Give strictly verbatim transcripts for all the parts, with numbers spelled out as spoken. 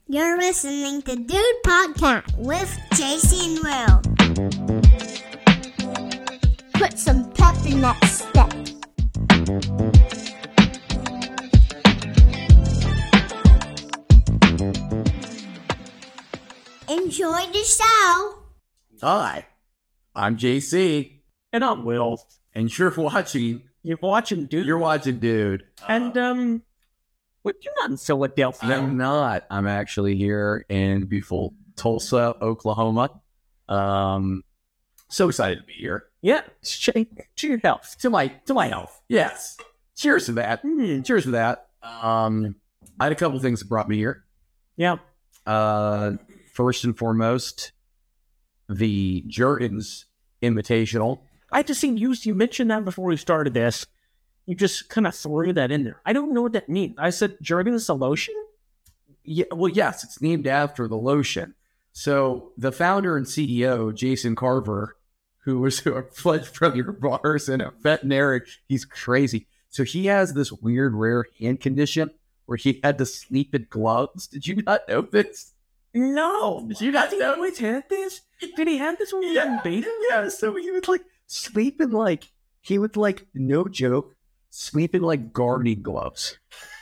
You're listening to Dude Podcast with J C and Will. Put some pep in that step. Enjoy the show. Hi, I'm J C. And I'm Will. And you're watching. You're watching Dude. You're watching Dude. And, um, what you're not in Philadelphia. I'm not. I'm actually here in beautiful Tulsa, Oklahoma. Um, so excited to be here. Yeah, shake to your health. To my to my health. Yes. Cheers to that. Mm. Cheers to that. Um, I had a couple things that brought me here. Yeah. Uh, first and foremost, the Jergens Invitational. I just seen you, you mentioned that before we started this. You just kind of threw that in there. I don't know what that means. I said Jergens is a lotion? Yeah, well, yes, it's named after the lotion. So the founder and C E O, Jason Carver, who was a fledged from your bars and a veterinarian, he's crazy. So he has this weird, rare hand condition where he had to sleep in gloves. Did you not know this? No. Did you not He know? always had this? Did he have this when he was in beta? Yeah, so he would like sleep in like, he would like, no joke, sleep in like gardening gloves.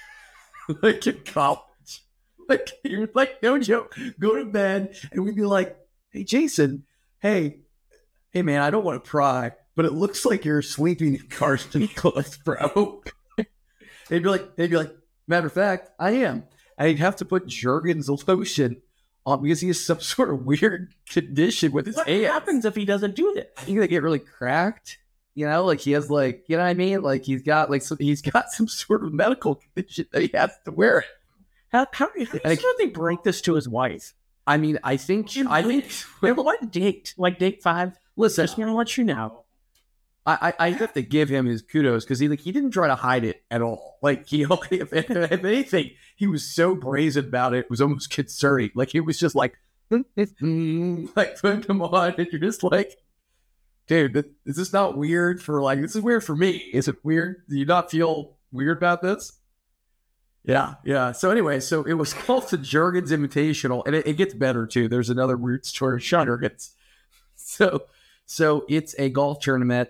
Like in college. Like, he would like, no joke, go to bed and we'd be like, hey, Jason, hey, hey man, I don't want to pry, but it looks like you're sleeping in gardening gloves, bro. They'd be like, they'd be like, matter of fact, I am. And he'd have to put Jergens lotion on because he has some sort of weird condition with his What hands. happens if he doesn't do this? I think they get really cracked. You know, like he has like, you know what I mean? Like he's got like, some, he's got some sort of medical condition that he has to wear it. How, how, how Like- did they break this to his wife? I mean, I think, I think, Wait, what date? Like date five? listen, Just want to let you know. I, I, I have to give him his kudos because he like he didn't try to hide it at all. Like he, if, if anything, he was so brazen about it. It was almost concerning. Like it was just like, like put them on, and you're just like, dude, th- is this not weird for like? This is weird for me. Is it weird? Do you not feel weird about this? Yeah, yeah. So anyway, so it was called the Jergens Invitational, and it, it gets better too. There's another weird story of Jergens. So, so it's a golf tournament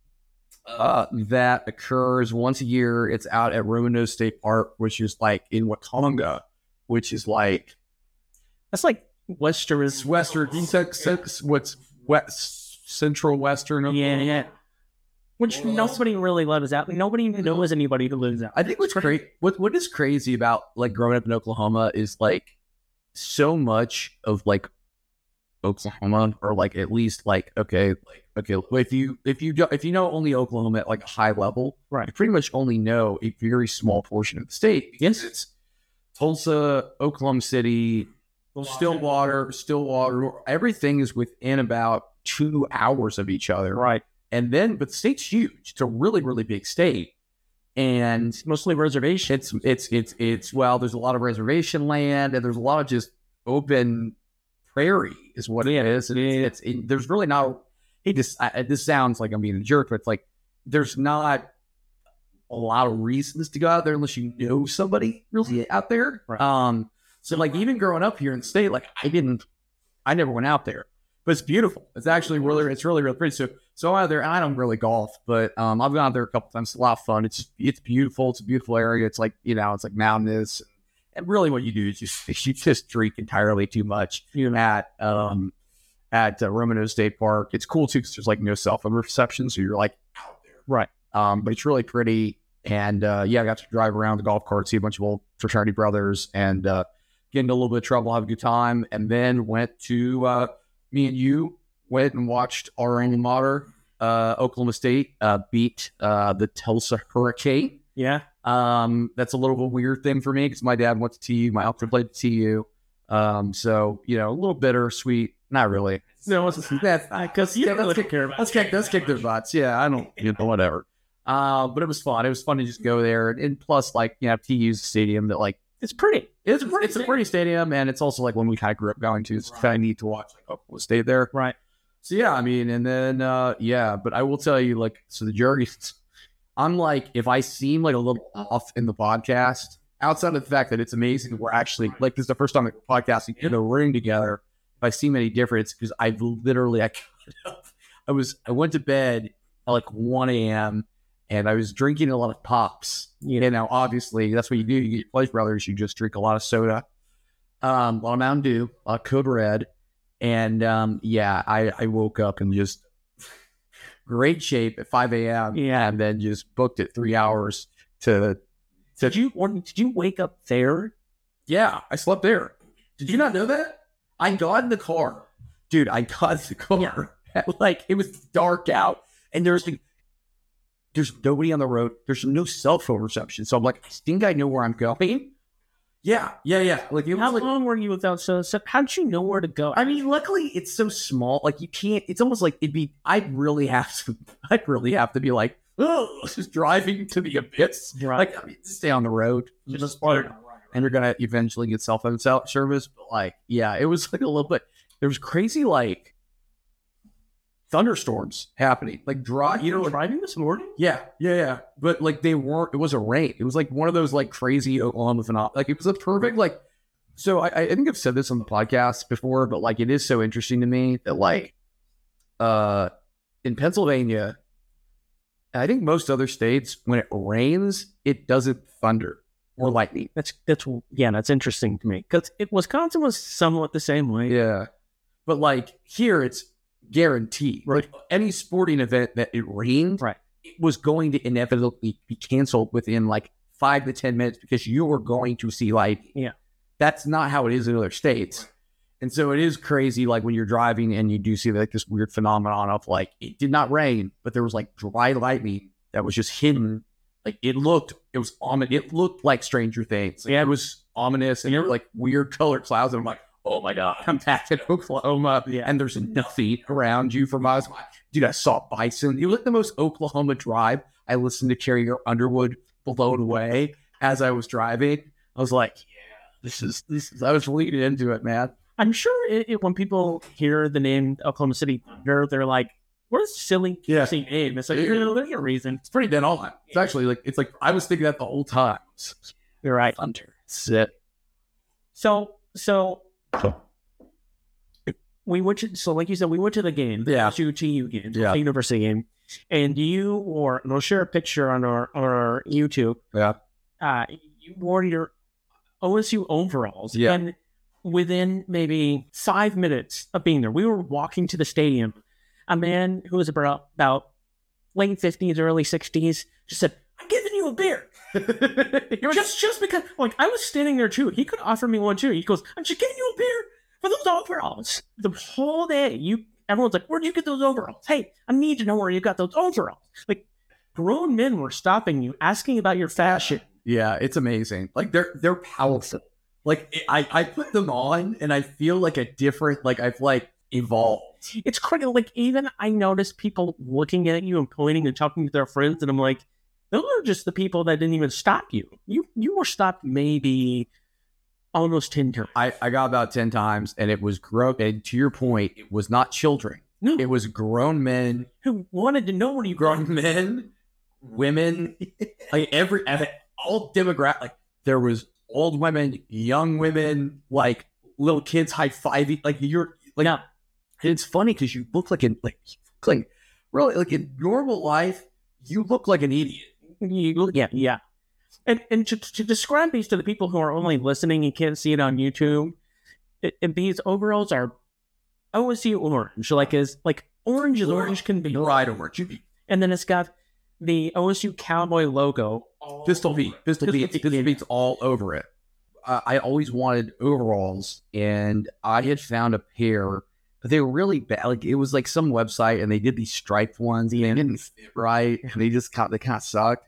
uh, that occurs once a year. It's out at Roanoke State Park, which is like in Watonga, which is like That's like Western. it's western, sex, what's west, central western. Yeah, yeah. Which nobody really lives out. Nobody even knows anybody who lives out. I think what's great, what what is crazy about like growing up in Oklahoma is like so much of like Oklahoma, or like at least like okay, like okay, if you if you do, if you know only Oklahoma at like a high level, Right. you pretty much only know a very small portion of the state because it's Tulsa, Oklahoma City, Stillwater, Stillwater. Everything is within about two hours of each other, Right. and then but the state's huge. It's a really really big state, and Mostly reservation. it's it's it's it's well, there's a lot of reservation land, and there's a lot of just open prairie, is what it is. And it's, it's it, there's really not. It just I, this sounds like I'm being a jerk, but it's like there's not a lot of reasons to go out there unless you know somebody really out there. Right. Um, so like even growing up here in the state, like I didn't, I never went out there, but it's beautiful. It's actually really, it's really, really pretty. So so out there, and I don't really golf, but um, I've gone out there a couple times. It's a lot of fun. It's it's beautiful. It's a beautiful area. It's like you know, it's like mountainous. And really, what you do is just you just drink entirely too much. You know, at um at uh, Roanoke State Park, it's cool too because there's like no cell phone reception, so you're like out there, Right. Um, but it's really pretty, and uh, yeah, I got to drive around the golf cart, see a bunch of old fraternity brothers, and uh, get into a little bit of trouble, have a good time, and then went to uh, me and you went and watched our alma mater, uh, Oklahoma State, uh, beat uh, the Tulsa Hurricane. Yeah. Um, that's a little bit of a weird thing for me because my dad went to T U, my uncle played at T U. Um, so you know, a little bittersweet, not really. No, it's That's because you yeah, don't let's really kick, care about let's kick, let's kick their butts. Yeah, I don't, you know, whatever. Uh, but it was fun. It was fun to just go there, and, and plus, like, you know, T U's a stadium that, like, It's pretty. it's a, it's a pretty stadium, and it's also like when we kind of grew up going to. It's kind of neat to watch like Oklahoma State there. Right. So yeah, I mean, and then uh, yeah, but I will tell you, like, so the Jergens, I'm like, if I seem like a little off in the podcast, outside of the fact that it's amazing, we're actually like this is the first time we're podcasting in a room together. If I see any difference, because I've literally I got up, I was I went to bed at like one a.m. and I was drinking a lot of pops. You know, now obviously that's what you do. You get Place Brothers, you just drink a lot of soda, um, a lot of Mountain Dew, a lot of Code Red, and um, yeah, I, I woke up and just great shape at five a.m. Yeah, and then just booked it three hours to. to did you or did you wake up there? Yeah, I slept there. Did you not know that? I got in the car, dude. I got in the car. Yeah. Like it was dark out, and there's like, there's nobody on the road. There's no cell phone reception. So I'm like, I think I know where I'm going. Yeah, yeah, yeah. Like, it how was like, long were you without so? so how did you know where to go? I mean, luckily it's so small. Like you can't. It's almost like it'd be. I'd really have to. I'd really have to be like, oh, just driving to the abyss. Right. Like, I mean, stay on the road. Just, just part, and you're gonna eventually get cell phone service. But like, yeah, it was like a little bit. There was crazy like thunderstorms happening, like dry. You know, like, driving this morning. yeah, yeah, yeah. But like they weren't. It was a rain. It was like one of those like crazy Oklahoma phenomena. Like it was a perfect like. So I, I think I've said this on the podcast before, but like it is so interesting to me that like, uh, in Pennsylvania, I think most other states, when it rains, it doesn't thunder or lightning. That's that's yeah, that's interesting to me because Wisconsin was somewhat the same way. Yeah, but like here, it's guaranteed. Right, like, any sporting event that it rained, right, it was going to inevitably be canceled within like five to ten minutes because you were going to see lightning. Yeah, that's not how it is in other states. And so it is crazy, like when you're driving and you do see like this weird phenomenon of like, it did not rain, but there was like dry lightning that was just hidden. Like it looked, it was ominous. It looked like Stranger Things. Like, yeah, it was ominous and there were like weird colored clouds. And I'm like, oh my God, I'm back in Oklahoma. Yeah. And there's nothing around you for miles. Dude, I saw bison. It was like the most Oklahoma drive. I listened to Carrie Underwood, Blown Away, as I was driving. I was like, yeah, this is, this is, I was leaning into it, man. I'm sure it, it, when people hear the name Oklahoma City Thunder, they're like, what a silly yeah. name. It's like, you know, there's a reason. It's pretty dead on. It's actually like, it's like, I was thinking that the whole time. You're right. Thunder. That's it. So, so we went to, so like you said, we went to the game. Yeah. To T U game, yeah. University game. And you wore, and we'll share a picture on our, on our YouTube. Yeah. Uh, you wore your O S U overalls. Yeah. And within maybe five minutes of being there, we were walking to the stadium. A man who was about, about late fifties, early sixties, just said, I'm giving you a beer. just just because, like, I was standing there too. He could offer me one too. He goes, I'm just giving you a beer for those overalls. The whole day, you everyone's like, where'd you get those overalls? Hey, I need to know where you got those overalls. Like, grown men were stopping you, asking about your fashion. Yeah, it's amazing. Like, they're they're powerful. Like, I, I put them on and I feel like a different, like, I've, like, evolved. It's crazy. Like, even I noticed people looking at you and pointing and talking to their friends, and I'm like, those are just the people that didn't even stop you. You you were stopped maybe almost ten times. I, I got about ten times, and it was grown, and to your point, it was not children. No. It was grown men. Who wanted to know where you Grown were. men, women, like, every, all demographic, like, there was old women, young women, like little kids high-fiving, like you're like, yeah. It's funny because you look like an like, you look like really like in normal life, you look like an idiot. You, yeah, yeah. And and to, to describe these to the people who are only listening and can't see it on YouTube, it, it, these overalls are O S U orange, like as like orange as orange can be, bright orange, and then it's got the O S U Cowboy logo. Pistol Pete, Pistol Pete, Pistol Pete's all over it. Uh, I always wanted overalls, and I had found a pair, but they were really bad. Like, it was like some website, and they did these striped ones, and they didn't fit right, and they just kind of, they kind of sucked.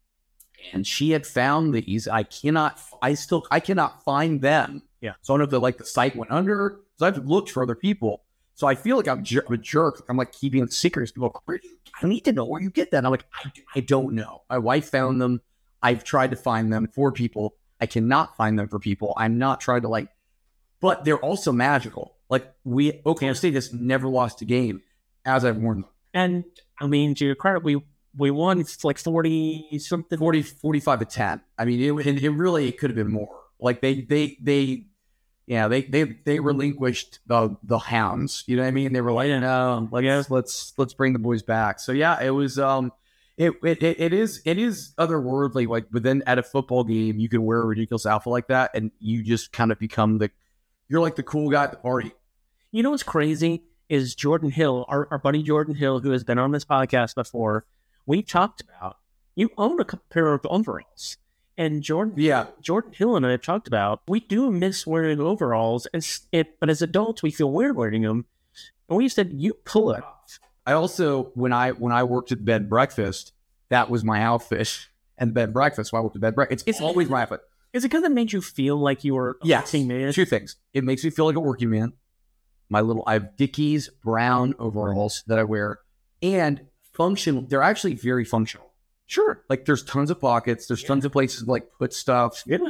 And she had found these. I cannot, I still, I cannot find them. Yeah. So I don't know if the, like the site went under. So I've looked for other people. So I feel like I'm, jer- I'm a jerk. I'm like keeping it secret. People go, I need to know where you get that. And I'm like, I, I don't know. My wife found them. I've tried to find them for people. I cannot find them for people. I'm not trying to like, but they're also magical. Like, we, Oklahoma State has never lost a game as I've worn them. And I mean, to your credit, we we won. It's like forty something. forty, forty-five to ten. I mean, it, it, it really it could have been more. Like they, they, they, yeah, they, they, they relinquished the the hounds. You know what I mean? They were like, no, like yes, let's let's bring the boys back. So yeah, it was um, it it, it is it is otherworldly. Like within at a football game, you can wear a ridiculous outfit like that, and you just kind of become the, you're like the cool guy at the party. You know what's crazy is Jordan Hill, our, our buddy Jordan Hill, who has been on this podcast before. We talked about you own a pair of overalls. And Jordan, yeah, Jordan Hill and I have talked about we do miss wearing overalls, and it, but as adults we feel weird wearing them. And we said you pull it off. I also when I when I worked at bed and breakfast, that was my outfit and bed and breakfast. So I worked at bed and breakfast. It's, it's always my outfit. Is it because it made you feel like you were a yes, working man? Two things. It makes me feel like a working man. My little I have Dickies brown overalls that I wear, and functional. They're actually very functional. Sure. Like there's tons of pockets. There's yeah. tons of places to like put stuff. Yeah.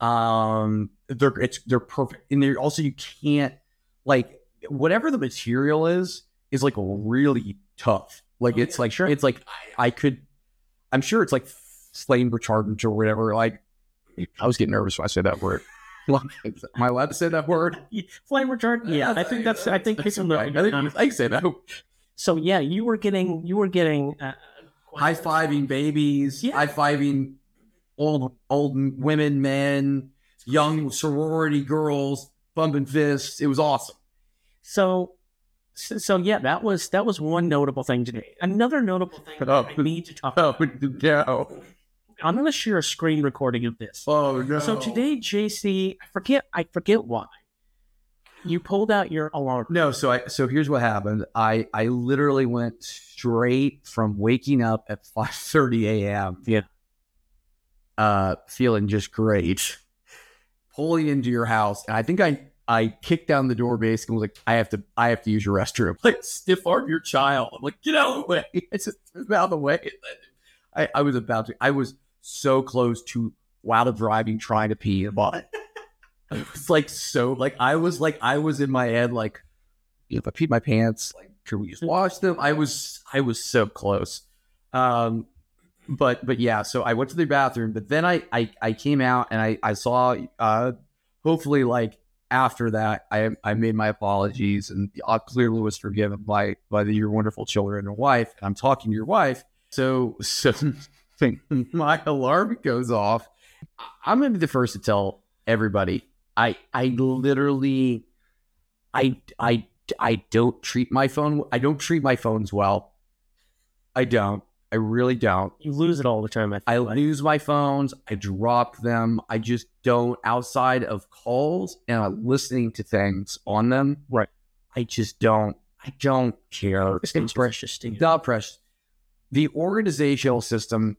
Um, they're it's they're perfect. And they're also you can't like whatever the material is is like really tough. Like oh, it's yeah, like sure. It's like I, I could. I'm sure it's like flame retardant or whatever. Like I was getting nervous when I said that word. Am I allowed to say that word? Flame retardant. Yeah, I think that's. I think people know. I think I say that. So yeah, you were getting. You were getting. Uh, high-fiving babies, yeah. high-fiving old old women, men, young sorority girls, bumping fists. It was awesome. So, so, so yeah, that was that was one notable thing today. Another notable thing that oh, I need to talk oh, about. No. I'm going to share a screen recording of this. Oh no! So today, J C, I forget, I forget why. You pulled out your alarm. No, so I so here's what happened. I, I literally went straight from waking up at five thirty a.m. Yeah. Uh, feeling just great. Pulling into your house, and I think I, I kicked down the door basically and was like, I have to I have to use your restroom. Like stiff arm your child. I'm like, get out of the way. It's just out of the way. I, I was about to I was so close to while driving trying to pee, but it was like so like I was like I was in my head like if I peed my pants, like could we just wash them? I was I was so close. Um but but yeah, so I went to the bathroom, but then I I, I came out and I, I saw uh hopefully like after that I I made my apologies and I clearly was forgiven by by the, your wonderful children and wife. And I'm talking to your wife. So so my alarm goes off. I'm gonna be the first to tell everybody. I I literally I I I don't treat my phone I don't treat my phones well. I don't. I really don't. You lose it all the time. I, I lose my phones. I drop them. I just don't. Outside of calls and uh, listening to things on them, right? I just don't. I don't care. It's, it's precious to you. Not precious. The organizational system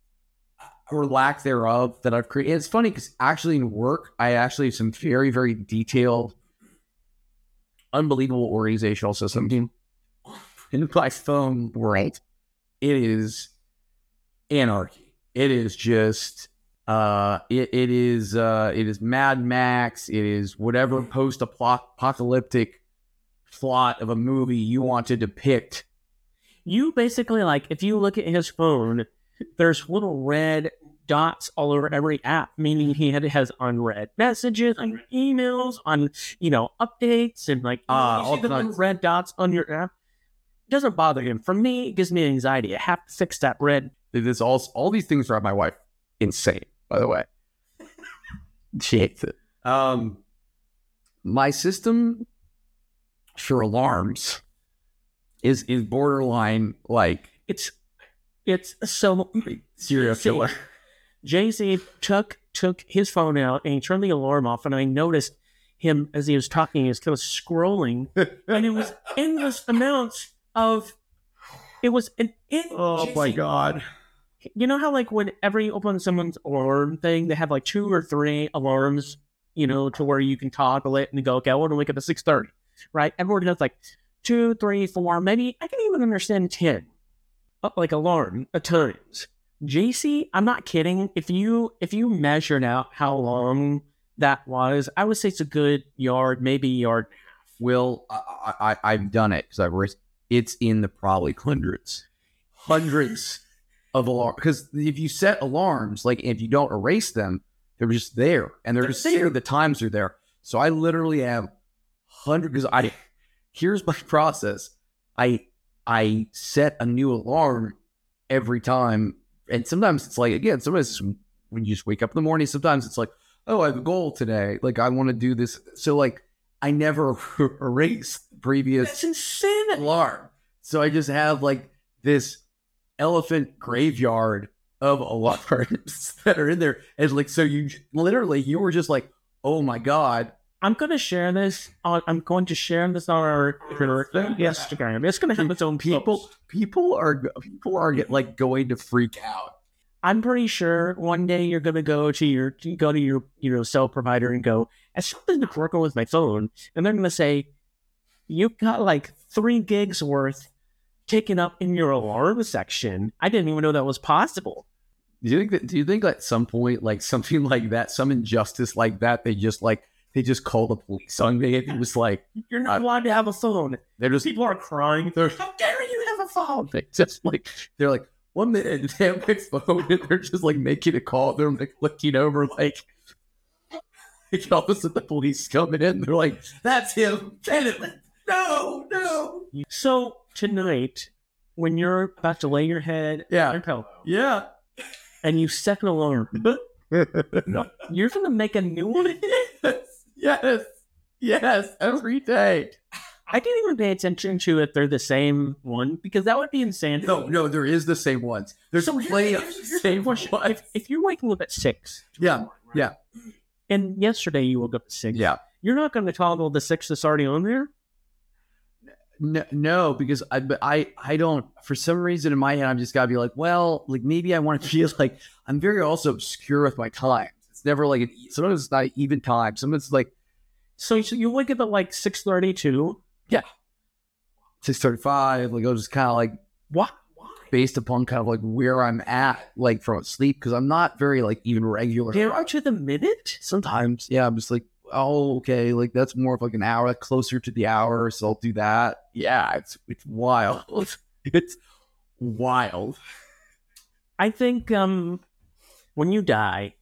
or lack thereof that I've created. It's funny because actually in work, I actually have some very, very detailed, unbelievable organizational system. In my phone, right? It is anarchy. It is just, uh, it, it is, uh, it is Mad Max. It is whatever post-apocalyptic plot of a movie you want to depict. You basically, like, if you look at his phone, there's little red dots all over every app, meaning he had, has unread messages, unread emails, on, you know, updates, and like, uh, you see the little red dots on your app. It doesn't bother him. For me, it gives me anxiety. I have to fix that red. This all, all these things drive my wife insane, by the way. She hates it. Um, my system for alarms is is borderline like it's it's so serial killer. J C took took his phone out and he turned the alarm off, and I noticed him as he was talking. He was kind of scrolling, and it was endless amounts of. It was an endless. Oh my god! You know how like whenever you open someone's alarm thing, they have like two or three alarms, you know, to where you can toggle it and go, okay, I want to wake up at six thirty, right? Everyone does like two, three, four, maybe I can even understand ten, like alarm at times. J C, I'm not kidding. If you if you measured out how long that was, I would say it's a good yard, maybe yard and a half. Will, I, I I've done it because I've risked. It's in the probably hundreds, hundreds. of alarm. Because if you set alarms, like if you don't erase them, they're just there. And they're, they're just there. The times are there. So I literally have hundreds, because I, here's my process. I, I set a new alarm every time. And sometimes it's like, again, sometimes it's when you just wake up in the morning, sometimes it's like, oh, I have a goal today. Like, I want to do this. So, like, I never erase the previous That's insane. alarm. So I just have, like, this elephant graveyard of alarms that are in there. And, like, so you literally, you were just like, oh, my God. I'm going to share this. On, I'm going to share this on our Instagram. It's going to have its own people. post. People are, people are, like, going to freak out. I'm pretty sure one day you're gonna go to your you go to your you know cell provider and go, as something to working with my phone, and they're gonna say, you've got like three gigs worth taken up in your alarm section. I didn't even know that was possible. Do you think that? Do you think at some point, like something like that, some injustice like that, they just like they just call the police on me? It was like, you're not uh, allowed to have a phone. They're just people are crying. They're, how dare you have a phone? They just like they're like. One minute, they have my phone, and they're just like making a call. They're like looking over, like, like all of a sudden the police coming in. They're like, "That's him, no, no." So tonight, when you're about to lay your head yeah. on your pillow, yeah, and you set an alarm, no. You're gonna make a new one. yes, yes, yes, every day. I didn't even pay attention to if they're the same one, because that would be insane. No, no, there is the same ones. There's so plenty of the same ones. If, if you're waking up at six, yeah, right? yeah, and yesterday you woke up at six, yeah, you're not going to toggle the six that's already on there. No, no, because I, I, I don't. For some reason in my head, I'm just gotta be like, well, like maybe I want to feel like I'm very also obscure with my time. It's never like an, sometimes it's not even time. Sometimes it's like, so, so you wake up at like six thirty-two. Yeah, six thirty-five. Like I was just kind of like, what? Why? Based upon kind of like where I'm at, like from sleep, because I'm not very like even regular. Down to the minute. Sometimes, yeah, I'm just like, oh, okay, like that's more of like an hour closer to the hour, so I'll do that. Yeah, it's it's wild. It's wild. I think um, when you die,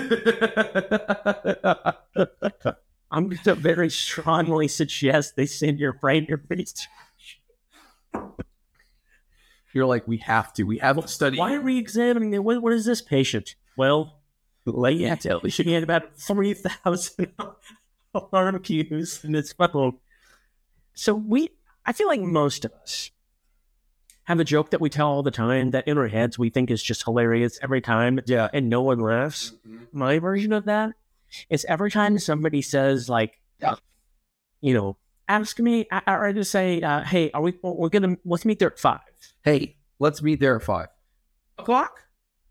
I'm going to very strongly suggest they send your brain your research. You're like, we have to. We have a study. Why are we examining it? What, what is this patient? Well, let me tell you, she had about three thousand alarm cues in this phone. So we, I feel like most of us have a joke that we tell all the time that in our heads we think is just hilarious every time. Yeah. And no one laughs. Mm-hmm. My version of that is every time somebody says, like, yeah. you know, ask me, or just say, uh, hey, are we, we're going to, let's meet there at five. Hey, let's meet there at five o'clock.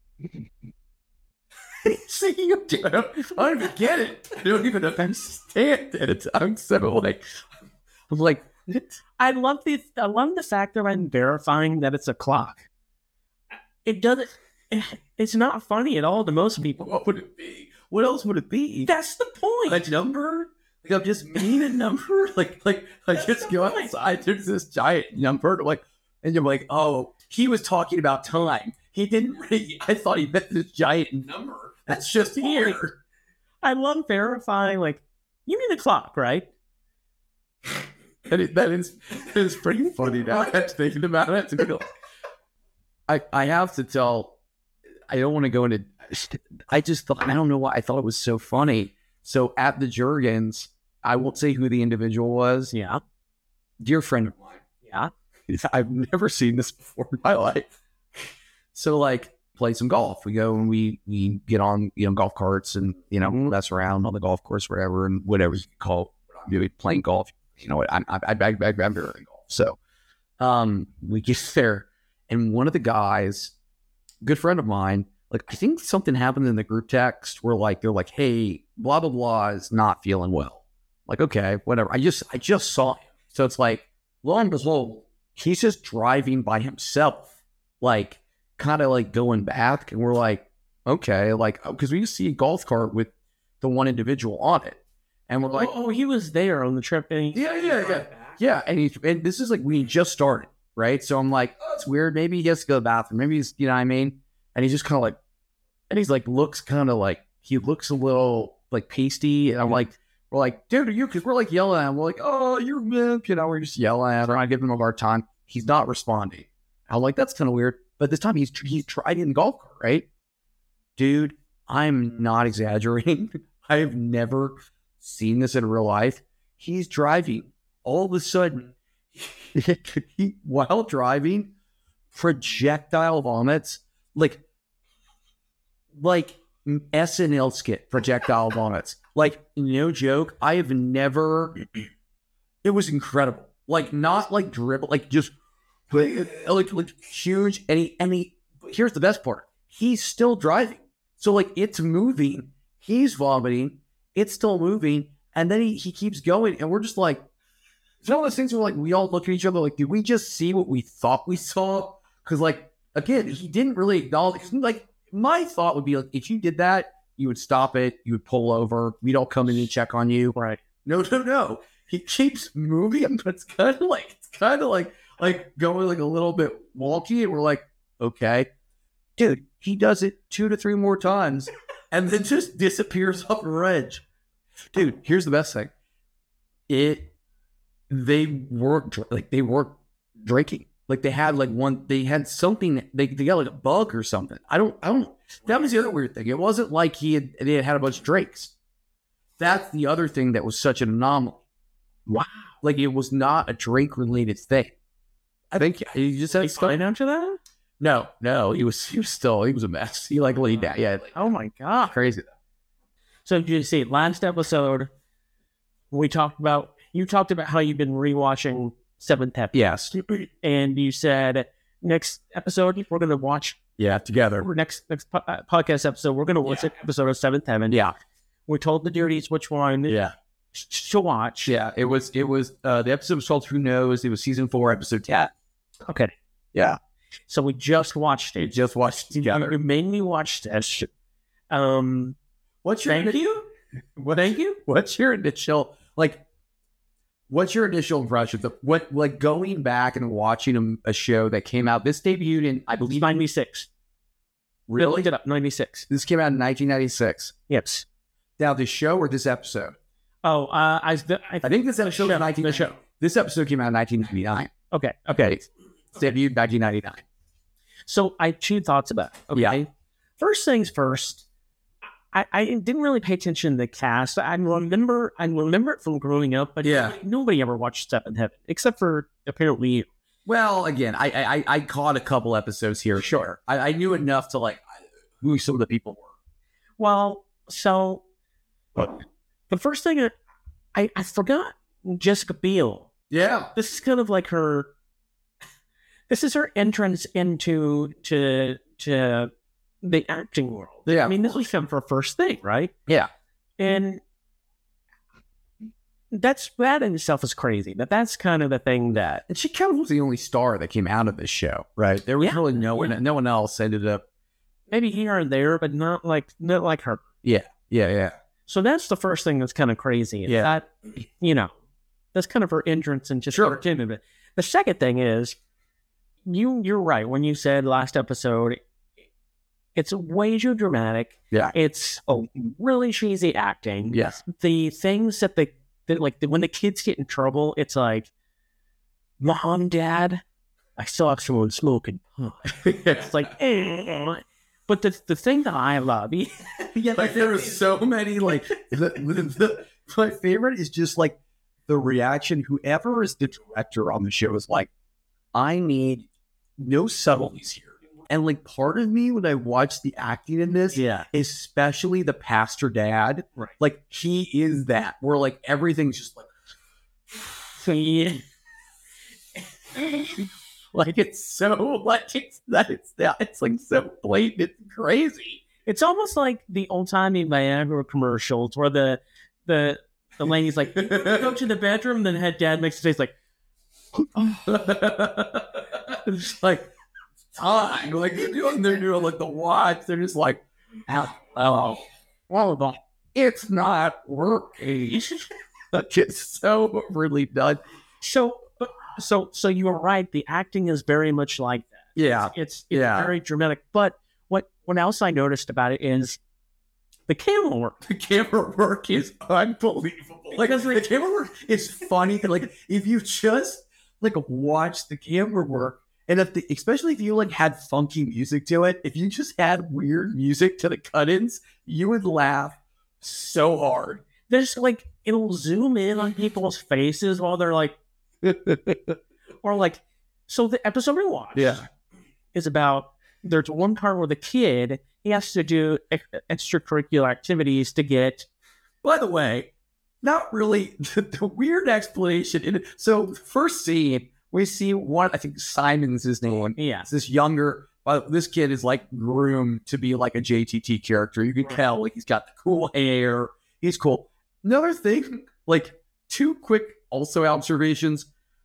See, you do. I don't, I don't even get it. I don't even understand it. I'm so like, I'm like, I love the, I love the fact that I'm verifying that it's a clock. It doesn't, it's not funny at all to most people. What would it be? What else would it be? That's the point. A number? Like I'm just mean a number? Like, like I just go outside. There's this giant number. Like, and you're like, oh, he was talking about time. He didn't really. I thought he meant this giant number. That's just here. I love verifying. Like, you mean the clock, right? That is that is, that is pretty funny now. I'm thinking about it. I I have to tell. I don't want to go into. I just thought, I don't know why I thought it was so funny. So at the Jurgens, I won't say who the individual was. Yeah. Dear friend of mine. Yeah. I've never seen this before in my life. So like play some golf. We go and we, we get on, you know, golf carts and, you know, mess around on the golf course, whatever, and whatever you call what I'm doing, playing golf. You know what? I'm, I, I, I, I'm very golf. So um, we get there and one of the guys, good friend of mine, like, I think something happened in the group text where, like, they're like, hey, blah, blah, blah is not feeling well. Like, okay, whatever. I just, I just saw him. So it's like, lo and behold, he's just driving by himself, like, kind of like going back. And we're like, okay, like, because we used to see a golf cart with the one individual on it. And we're like, oh, oh he was there on the trip. And he yeah, yeah, yeah. Yeah. And, he, and this is like, we just started. right? So I'm like, oh, it's weird. Maybe he has to go to the bathroom. Maybe he's, you know what I mean? And he's just kind of like, and he's like, looks kind of like, he looks a little like pasty. And I'm like, we're like, dude, are you? Because we're like yelling at him. We're like, oh, you're wimp. You know, we're just yelling at him. I give him a hard time. He's not responding. I'm like, that's kind of weird. But this time he's he's tried in the golf cart, right? Dude, I'm not exaggerating. I have never seen this in real life. He's driving. All of a sudden, he, while driving, projectile vomits, like, like S N L skit projectile vomits. Like, no joke. I have never, it was incredible. Like, not like dribble, like just, like, like, like huge. And he, and he, here's the best part. He's still driving. So, like, it's moving. He's vomiting. It's still moving. And then he, he keeps going. And we're just like, it's one of those things where, like, we all look at each other like, did we just see what we thought we saw? Because, like, again, he didn't really acknowledge. Like, my thought would be, like, if you did that, you would stop it. You would pull over. We'd all come in and check on you. Right. No, no, no. He keeps moving, but it's kind of like, it's kind of like, like going like a little bit wonky. And we're like, okay. Dude, he does it two to three more times and then just disappears up the edge. Dude, here's the best thing. It, they weren't, like, they weren't drinking. Like, they had, like, one, they had something, they, they got, like, a bug or something. I don't, I don't, that was the other weird thing. It wasn't like he had, they had had a bunch of drinks. That's the other thing that was such an anomaly. Wow. Like, it was not a drink-related thing. I think he just had Fine after that? No, no, he was, he was still, he was a mess. He, like, laid down. Yeah. Like, Oh my God. crazy, though. So did you see last episode, we talked about, you talked about how you've been rewatching Seventh Heaven. Yes. And you said next episode, we're going to watch, Yeah, together. or next next po- uh, podcast episode, we're going to watch Yeah. an episode of Seventh Heaven. Yeah. We told the Dirties which one Yeah. to watch. Yeah. It was, it was, uh, the episode was called Who Knows? It was season four, episode ten. Okay. Yeah. So we just watched We it. just watched You together. made me watch this. Um, What's your, thank you. what, Thank you. what's your initial, like, what's your initial impression? The, what, like, going back and watching a, a show that came out, this debuted in, I believe, ninety-six. really? Looked it up. ninety-six. This came out in nineteen ninety-six. Yes. Now, this show or this episode? Oh, uh, I, I, I think this episode show, was nineteen the show. This episode came out in nineteen ninety-nine. Okay. Okay. It's debuted nineteen ninety-nine. So I had two thoughts about it. Okay. Yeah. First things first, I, I didn't really pay attention to the cast. I remember I remember it from growing up, but Yeah. nobody, nobody ever watched Seventh Heaven except for apparently you. Well, again, I, I I caught a couple episodes here. Sure. I, I knew enough to, like, who some of the people were. Well, so the first thing I, I, I forgot Jessica Biel. Yeah. This is kind of like her. This is her entrance into to to the acting world. Yeah. I mean, this was kind of her first thing, right? Yeah. And that's that in itself is crazy. That that's kind of the thing that And she kind of was the only star that came out of this show, right? There was Yeah. really no one, Yeah. no one else ended up. maybe here and there, but not like not like her. Yeah, yeah. So that's the first thing that's kind of crazy. is Yeah. That, you know, that's kind of her entrance into Sure. entertainment. The second thing is, you you're right when you said last episode, it's way too dramatic. Yeah. It's oh, really cheesy acting. Yes. The things that the that like the, when the kids get in trouble, it's like, Mom, Dad, I saw someone smoking pot. It's like, eh. But the the thing that I love, yeah, Like, there were so many, like, the, the, the, my favorite is just, like, the reaction. Whoever is the director on the show is like, I need no subtleties here. And, like, part of me, when I watch the acting in this, yeah, especially the pastor dad, right. like, he is that, where, like, everything's just like, So yeah, like, it's so, like, it's that, it's that, it's, like, so blatant, it's crazy. it's almost like the old timey Viagra commercials where the the the lady's like, go to the bedroom, then had Dad makes his face like, It's like, time, like, they're doing, they're doing, like, the watch, they're just like, oh, oh, well, it's not working. Like, it's so overly done. so. But So, so you were right. The acting is very much like that. Yeah. It's it's, it's Yeah. very dramatic. But what what else I noticed about it is the camera work. The camera work is unbelievable. Like the camera work is funny. Like if you just like watch the camera work, and if the, especially if you like had funky music to it, if you just had weird music to the cut-ins, you would laugh so hard. There's like it'll zoom in on people's faces while they're like, or like. So the episode we watched Yeah. is about there's one part where the kid he has to do ex- extracurricular activities to get. By the way, not really the, the weird explanation. In it. So the first scene, we see one, I think Simon's his name. Yeah. It's this younger, uh, this kid is like groomed to be like a J T T character. You can Right. tell like he's got the cool hair. He's cool. Another thing, like two quick also observations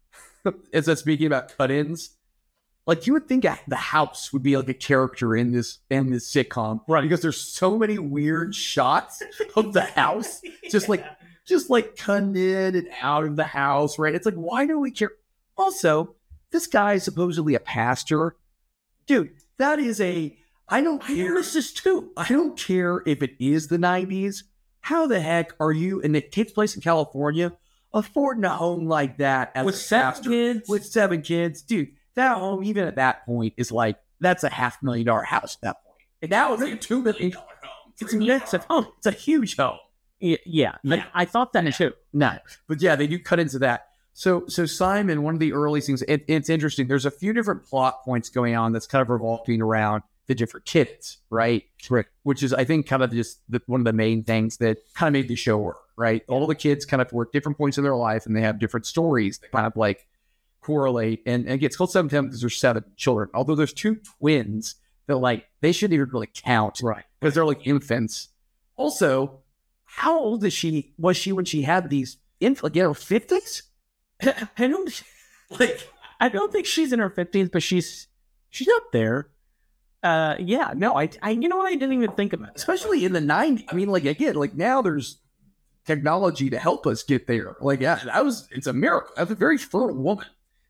as that's speaking about cut-ins. Like you would think the house would be like a character in this in this sitcom, Right. Because there's so many weird shots of the house, just like just like cutting in and out of the house, right? It's like, why do we care? Also, this guy is supposedly a pastor, dude. That is a I don't I care. noticed this too. I don't care if it is the nineties. How the heck are you? And it takes place in California, affording a home like that as With a seven pastor, kids? with seven kids, dude. That home, even at that point, is like that's a half million dollar house at that point. And that was like a two million dollar home. It's a massive home. It's a huge home. Yeah, yeah. Yeah. I, I thought that too. No, but yeah, they do cut into that. So, so Simon, one of the early things, it, it's interesting. There's a few different plot points going on that's kind of revolving around the different kids, right? Right. Which is, I think, kind of just the, one of the main things that kind of made the show work, right? All the kids kind of were at different points in their life, and they have different stories that kind of like correlate. And, and it gets called seven ten because there's seven children. Although there's two twins that like they shouldn't even really count, Right. Because they're like infants. Also, how old is she? Was she when she had these infants? Like in her fifties? I don't Like, I don't think she's in her fifties, but she's she's up there. Uh, yeah, no, I, I, you know what? I didn't even think about it. especially in the nineties. I mean, like again, like now there's technology to help us get there. Like, yeah, that was it's a miracle. That's a very fertile woman.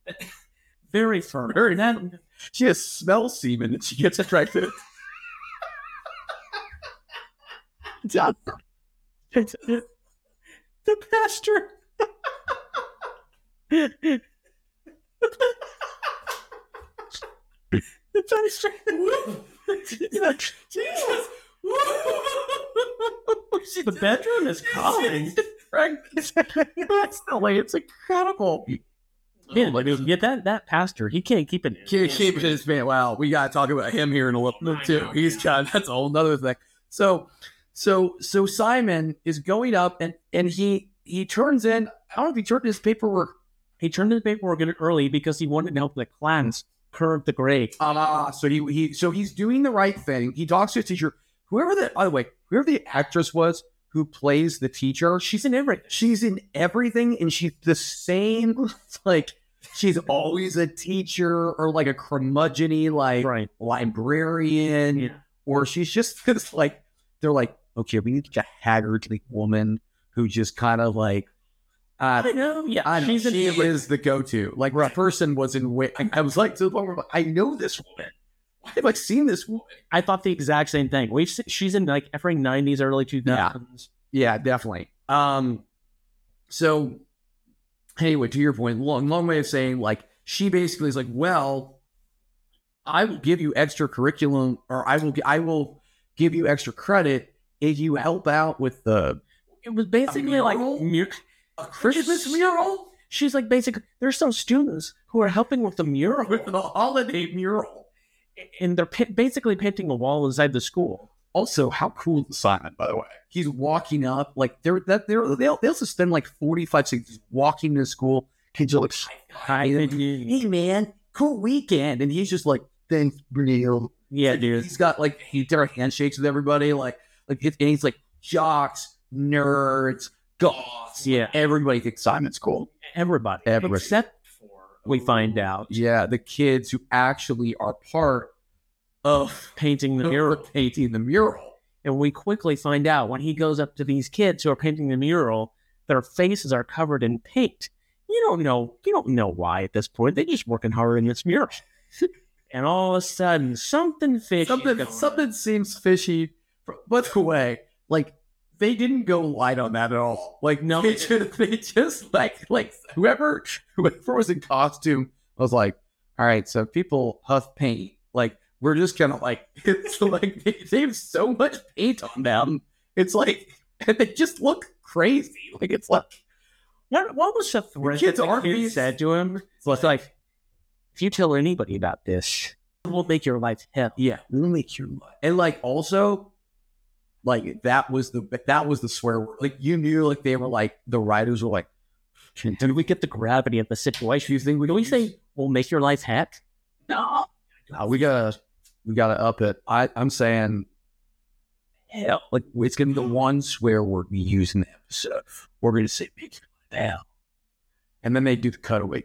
Very firm. Very That, She has smell semen and she gets attracted. the pastor. the pastor. The bedroom is calling. That's the way it's incredible. Yeah, yeah, that that pastor, he can't keep it. Keep, keep his man. Wow, we gotta talk about him here in a little bit too. He's got that's a whole nother thing. So, so, so Simon is going up and and he he turns in. I don't know if he turned his paperwork. He turned his paperwork in early because he wanted to help the clans curve the grade. Ah, so he he so he's doing the right thing. He talks to his teacher. Whoever the by the way, whoever the actress was who plays the teacher, She's in everything. she's in everything, and she's the same. Like she's always a teacher or like a curmudgeon like Right. librarian, Yeah. or she's just this like they're like, okay, we need a haggardly woman who just kind of like. Uh, I know. Yeah, I know, she's in she everything. is the go-to. Like, the person was in. Wi- I, I was like to the point where I'm like, I know this woman. Why have I seen this woman? I thought the exact same thing. We've se- she's in like every nineties, early two thousands. Yeah, definitely. Um, so anyway, to your point, long, long way of saying, like, she basically is like, well, I will give you extra curriculum, or I will, I will give you extra credit if you help out with the It was basically A like mural? mu- a Christmas mural, She's like basically there's some students who are helping with the mural, with the holiday mural. and they're pa- basically painting a wall inside the school. Also, how cool is Simon, by the way? He's walking up, like, they're, that, they're, they'll, they'll just spend like forty-five seconds walking to school. Kids are like, hi, hey, man, cool weekend. And he's just like, thanks, Neil. Yeah, Like, dude. He's got like, he there are handshakes with everybody. Like, like it, and he's like, jocks, nerds, goths. Yeah. Everybody thinks Simon's cool. Everybody, Everybody. except for we find out Yeah, the kids who actually are part of painting the the mural. painting the mural. And we quickly find out when he goes up to these kids who are painting the mural, their faces are covered in paint. you don't know, you don't know why at this point. They're just working hard in this mural. And all of a sudden, something fishy. Something, something seems fishy. By the way, like, they didn't go light on that at all. Like, no, they just, they just like, like whoever, whoever was in costume was like, all right, so people huff paint. Like, we're just kind of like, it's like, they, they have so much paint on them. It's like, and they just look crazy. Like, it's like, what, what was the threat kids that are the kid being- said to him? It's like, if you tell anybody about this, it will make your life hell. yeah, we'll make your life. And like, also, like, that was the, that was the swear word. Like, you knew, like, they were like, the writers were like, Did we get the gravity of the situation? do you think we Can we say, will make your life heck? No. Uh, we gotta, we gotta up it. I, I'm saying, hell, like, it's gonna be the one swear word we use in the episode. We're gonna say, make your life hell. And then they do the cutaway.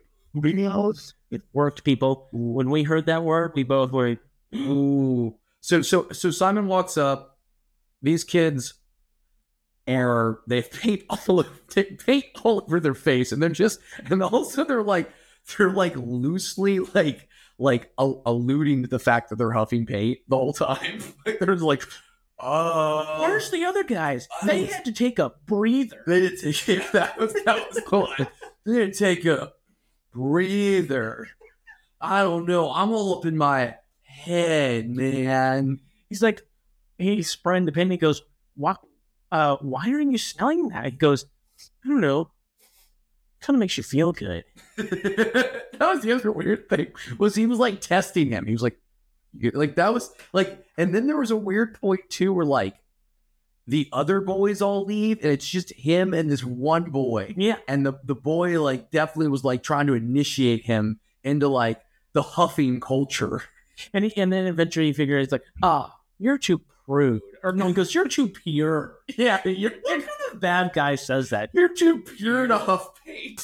It worked, people. When we heard that word, we both were, Ooh. So, so, so Simon walks up. These kids are, they paint all of, they paint all over their face, and they're just, and also they're like, they're like loosely like, like al- alluding to the fact that they're huffing paint the whole time. Like, they're like, oh, where's the other guys? They had to take a breather. they didn't take yeah, that was that was cool. They didn't take a breather. I don't know. I'm all up in my head, man. He's like, he's spraying the paint. He goes, "What? Uh, why aren't you smelling that?" He goes, "I don't know. Kind of makes you feel good." That was the other weird thing. Was he was like testing him. He was like, like that was like, and then there was a weird point too, where like the other boys all leave, and it's just him and this one boy. Yeah. And the the boy like definitely was like trying to initiate him into like the huffing culture. And he, and then eventually he figures, he's like, "Ah, you're too prude." Or no, he goes, "You're too pure." Yeah, you're, What kind of bad guy says that? you're too pure to huff paint.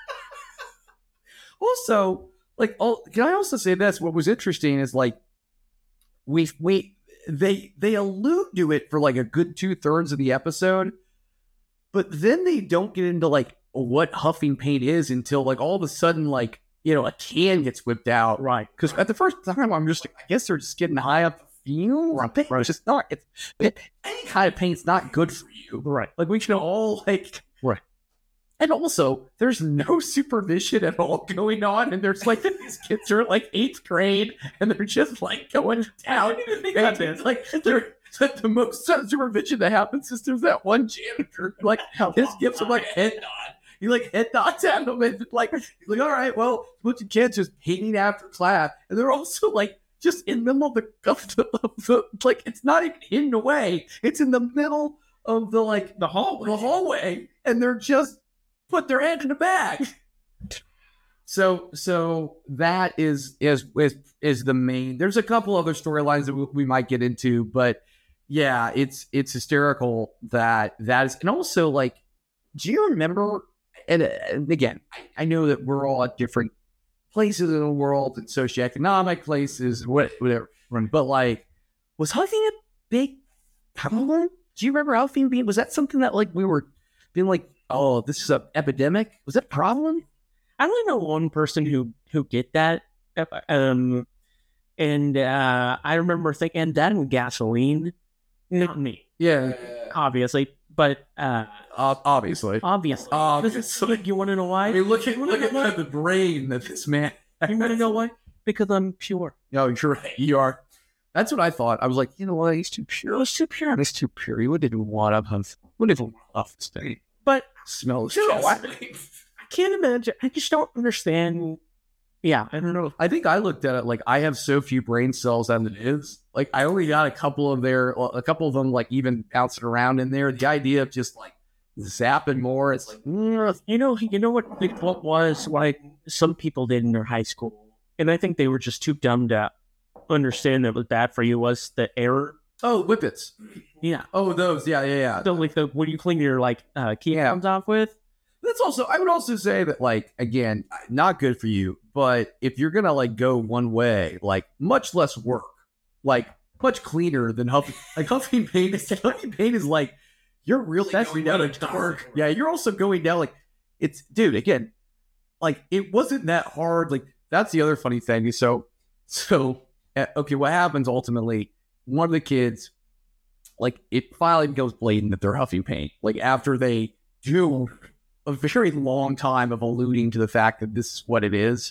Also, like, oh, can I also say this? What was interesting is like we we they they allude to it for like a good two thirds of the episode, but then they don't get into like what huffing paint is until like all of a sudden, like, you know, a can gets whipped out. Right. Because at the first time, I'm just, I guess they're just getting high up the fuel. Right. It's just not, it's, it, any kind of paint's not good for you. Right. Like, we should all, like, Right. And also, there's no supervision at all going on. And there's like, these kids are like eighth grade and they're just like going down. I didn't even think about this. Like, they're, like, the most supervision that happens is there's that one janitor, like, just gives them like a head nod. He like head nods at them and like, he's like, all right, well, a bunch of kids just hating after class. And they're also like, just in the middle of the, of the, of the, like, it's not even hidden away. It's in the middle of the, like, The hallway. the hallway, and they're just put their hand in a bag. So, so that is is is is the main. There's a couple other storylines that we, we might get into, but yeah, it's it's hysterical that that is, and also like, do you remember? And, uh, and again, I, I know that we're all at different places in the world and socioeconomic places, what, whatever. But like, was huffing a big problem? Do you remember huffing being? Was that something that like we were being like, oh, this is an epidemic? Was that a problem? I only know one person who who did that. Um, and uh, I remember thinking, and that and gasoline, not me, Yeah, obviously, but uh, uh, obviously. obviously. Obviously. You want to know why? I mean, look at You look wanna at know why? the brain that this man. You want to know why? Because I'm pure. No, you're right. You are. That's what I thought. I was like, you know what? He's too pure. He's too pure. He's too pure. He wouldn't even want to huff. Wouldn't even want to huff this thing. But Smell his No, chest. I can't imagine. I just don't understand. Yeah, I don't know. I think I looked at it like I have so few brain cells as it is. Like I only got a couple of their, a couple of them, like even bouncing around in there. The idea of just like zapping more, it's like, mm, You know, you know what? Like, what was like some people did in their high school, and I think they were just too dumb to understand that it was bad for you. Was the error? oh, whippets. Yeah. Oh, those. Yeah, yeah, yeah. So like the what you clean your like uh, key Yeah. comes off with. That's also, I would also say that, like, again, not good for you, but if you're gonna like go one way, like much less work, like much cleaner than huffing. Like huffing paint is huffing paint is like you're really That's going down a really dark. Yeah, you're also going down like it's, dude. Again, like, it wasn't that hard. Like, that's the other funny thing. So, so, uh, okay, what happens ultimately, one of the kids, like, it finally becomes blatant that they're huffing paint. Like, after they do a very long time of alluding to the fact that this is what it is,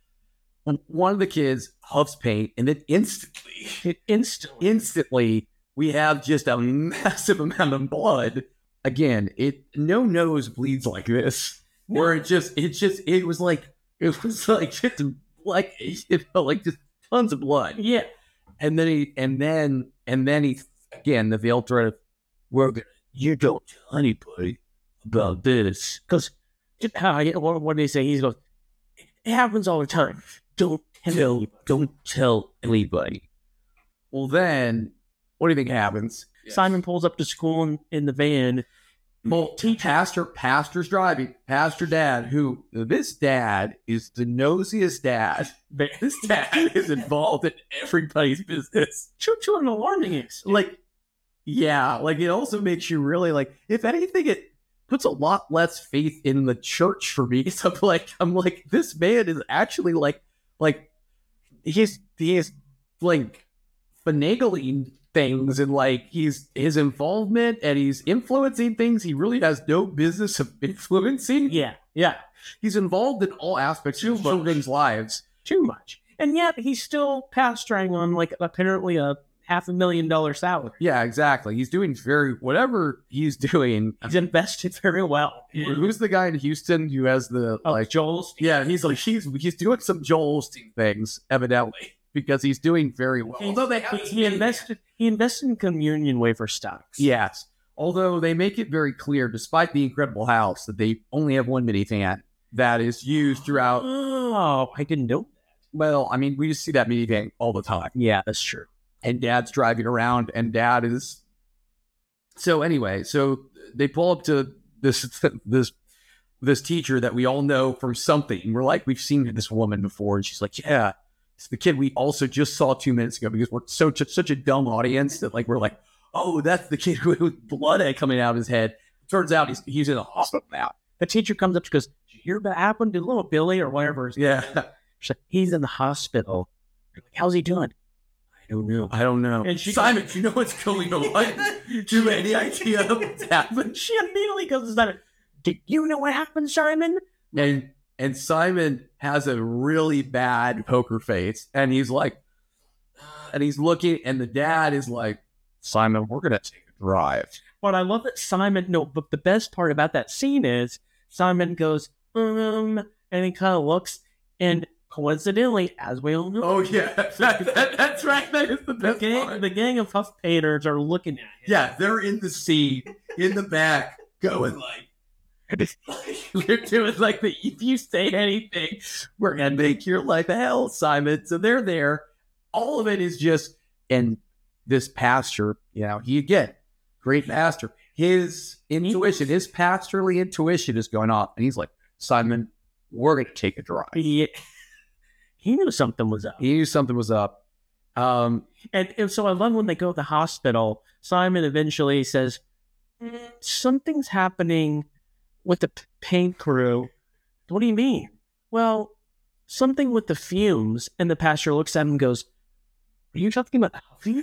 one of the kids huffs paint, and then instantly, It instantly. instantly, we have just a massive amount of blood. Again, it no nose bleeds like this. Where it just, it just, it was like, it was like just like it felt like just tons of blood. Yeah. And then he, and then, and then he, again, the veiled threat of, we're gonna, you don't tell anybody about this. Because how what, what did he say? He goes, it happens all the time. Don't tell Tell, anybody. don't tell anybody. Well, then, what do you think happens? Simon pulls up to school in, in the van. Well, pastor, pastor's driving. Pastor dad, who, this dad is the nosiest dad. This dad is involved in everybody's business. Choo choo and alarming is. Like, yeah, like it also makes you really like, if anything, it puts a lot less faith in the church for me. So I'm like, I'm like, this man is actually like, like, he's, he is like finagling things, and like he's his involvement and he's influencing things he really has no business of influencing. Yeah, yeah. He's involved in all aspects of children's lives. Too much. And yet he's still pastoring on like apparently a half a million dollar salary. Yeah, exactly. He's doing very, whatever he's doing. He's invested very well. Who's the guy in Houston who has the Oh, like Joel's. Yeah, he's like he's he's doing some Joel Osteen things, evidently, because he's doing very well. Although they he, he invested he invested in communion wafer stocks. yes, although they make it very clear, despite the incredible house, that they only have one minivan that is used throughout. Oh, I didn't know. Well, I mean, we just see that minivan all the time, Yeah, that's true. and Dad's driving around, and Dad is. So anyway, so they pull up to this this this teacher that we all know from something. We're like, we've seen this woman before, and she's like, yeah. It's the kid we also just saw two minutes ago, because we're so such a dumb audience that like we're like, oh, that's the kid with blood coming out of his head. Turns out he's he's in a hospital now. The teacher comes up and goes, did you hear what happened to little Billy or whatever? Yeah, She's like, he's in the hospital. You're like, how's he doing? I don't know. I don't know. And she- Simon, do you know what's going on? Do you have any idea what's happened? She immediately goes to Simon. Did you know what happened, Simon? And and Simon has a really bad poker face, and he's like, and he's looking, and the dad is like, Simon, we're gonna take a drive. But I love that Simon, no, but the best part about that scene is Simon goes, um, and he kind of looks, and coincidentally, as we all know, Oh yeah, that, that, that's right. That is the the best gang, part. the gang of huff painters are looking at him. Yeah, they're in the scene in the back, going like, they're doing like the if you say anything, we're gonna make your life hell, Simon. So they're there. All of it is just, and this pastor, you know, he again, great pastor. His intuition, his pastorly intuition is going off, and he's like, Simon, we're gonna take a drive. He, he knew something was up. He knew something was up. Um, And, and so I love when they go to the hospital, Simon eventually says, "Mm, something's happening with the p- paint crew. What do you mean? Well, something with the fumes. And the pastor looks at him and goes, are you talking about huffing?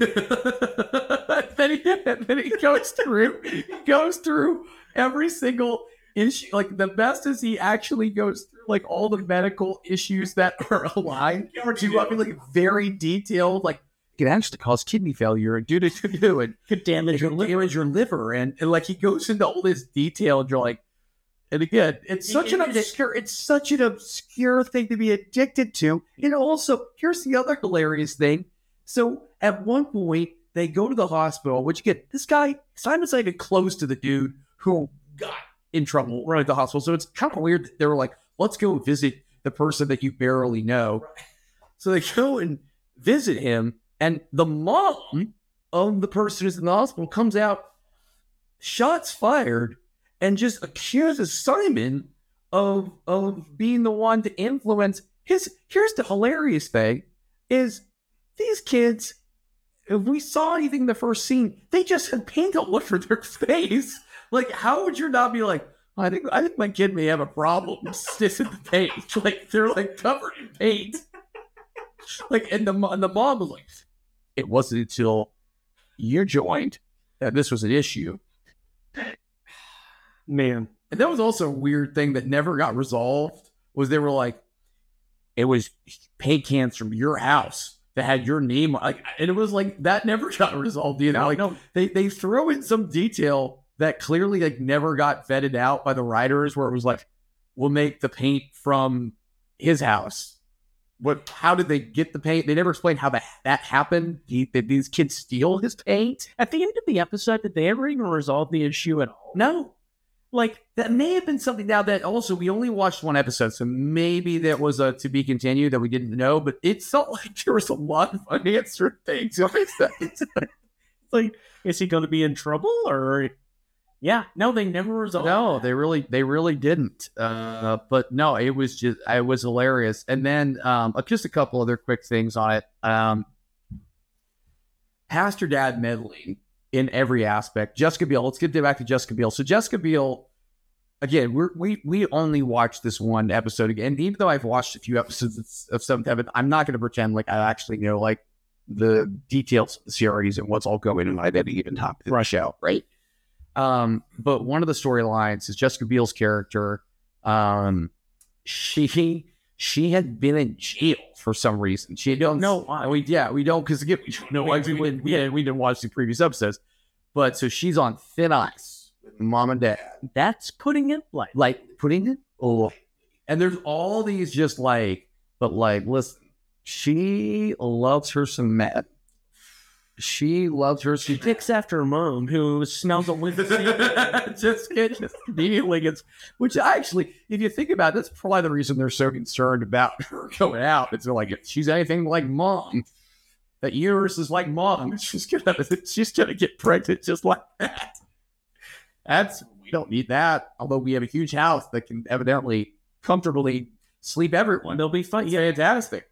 then, he, then he goes through, he goes through every single issue. Like the best is he actually goes through like all the medical issues that are aligned to, I mean, like very detailed, like it can actually cause kidney failure and do do do do and Could damage your liver. damage your liver, and, and like he goes into all this detail, and you're like, and again, it's such an obscure, it's such an obscure thing to be addicted to. And also, here's the other hilarious thing. So at one point, they go to the hospital, which again, this guy, Simon's not even close to the dude who got in trouble running the hospital. So it's kind of weird that they were like, let's go visit the person that you barely know. So they go and visit him, and the mom of the person who's in the hospital comes out, shots fired, and just accuses Simon of of being the one to influence his. Here's the hilarious thing: is these kids, if we saw anything in the first scene, they just had paint all over their face. Like, how would you not be like, I think I think my kid may have a problem sniffing the paint. Like they're like covered in paint. Like and the and the mom was like, it wasn't until you joined that this was an issue. Man. And that was also a weird thing that never got resolved. Was they were like, it was paint cans from your house that had your name, like, and it was like that never got resolved. You know, No, like no. they they throw in some detail that clearly like never got vetted out by the writers, where it was like, we'll make the paint from his house. What? How did they get the paint? They never explained how that that happened. Did, did these kids steal his paint? At the end of the episode, did they ever even resolve the issue at all? No. Like, that may have been something now that also we only watched one episode, so maybe that was a to be continued that we didn't know, but it felt like there was a lot of unanswered things. It's like, is he going to be in trouble or? Yeah, no, they never resolved. No, they really, they really didn't. Uh, but no, it was just, it was hilarious. And then um, just a couple other quick things on it. Um, Pastor Dad meddling in every aspect. Jessica Biel. Let's get back to Jessica Biel. So Jessica Biel, again, we're, we we only watched this one episode again. Even though I've watched a few episodes of Seventh Heaven, I'm not going to pretend like I actually know like the details of the series and what's all going on at any given time in the show, right? Um, but one of the storylines is Jessica Biel's character. Um, she she had been in jail for some reason. She don't know why. We yeah we don't because again we don't know why we didn't we, we didn't watch the previous episodes. But so she's on thin ice with mom and dad. That's putting it like Like putting it oh, and there's all these just like but like listen, she loves her some Matt. She loves her. She picks after her mom, who smells a winter. just it just immediately gets. Which actually, if you think about it, that's probably the reason they're so concerned about her going out. It's like if she's anything like mom, that uterus is like mom. She's gonna she's gonna get pregnant just like that. That's we don't need that. Although we have a huge house that can evidently comfortably sleep everyone. They'll be fine. Yeah, fantastic.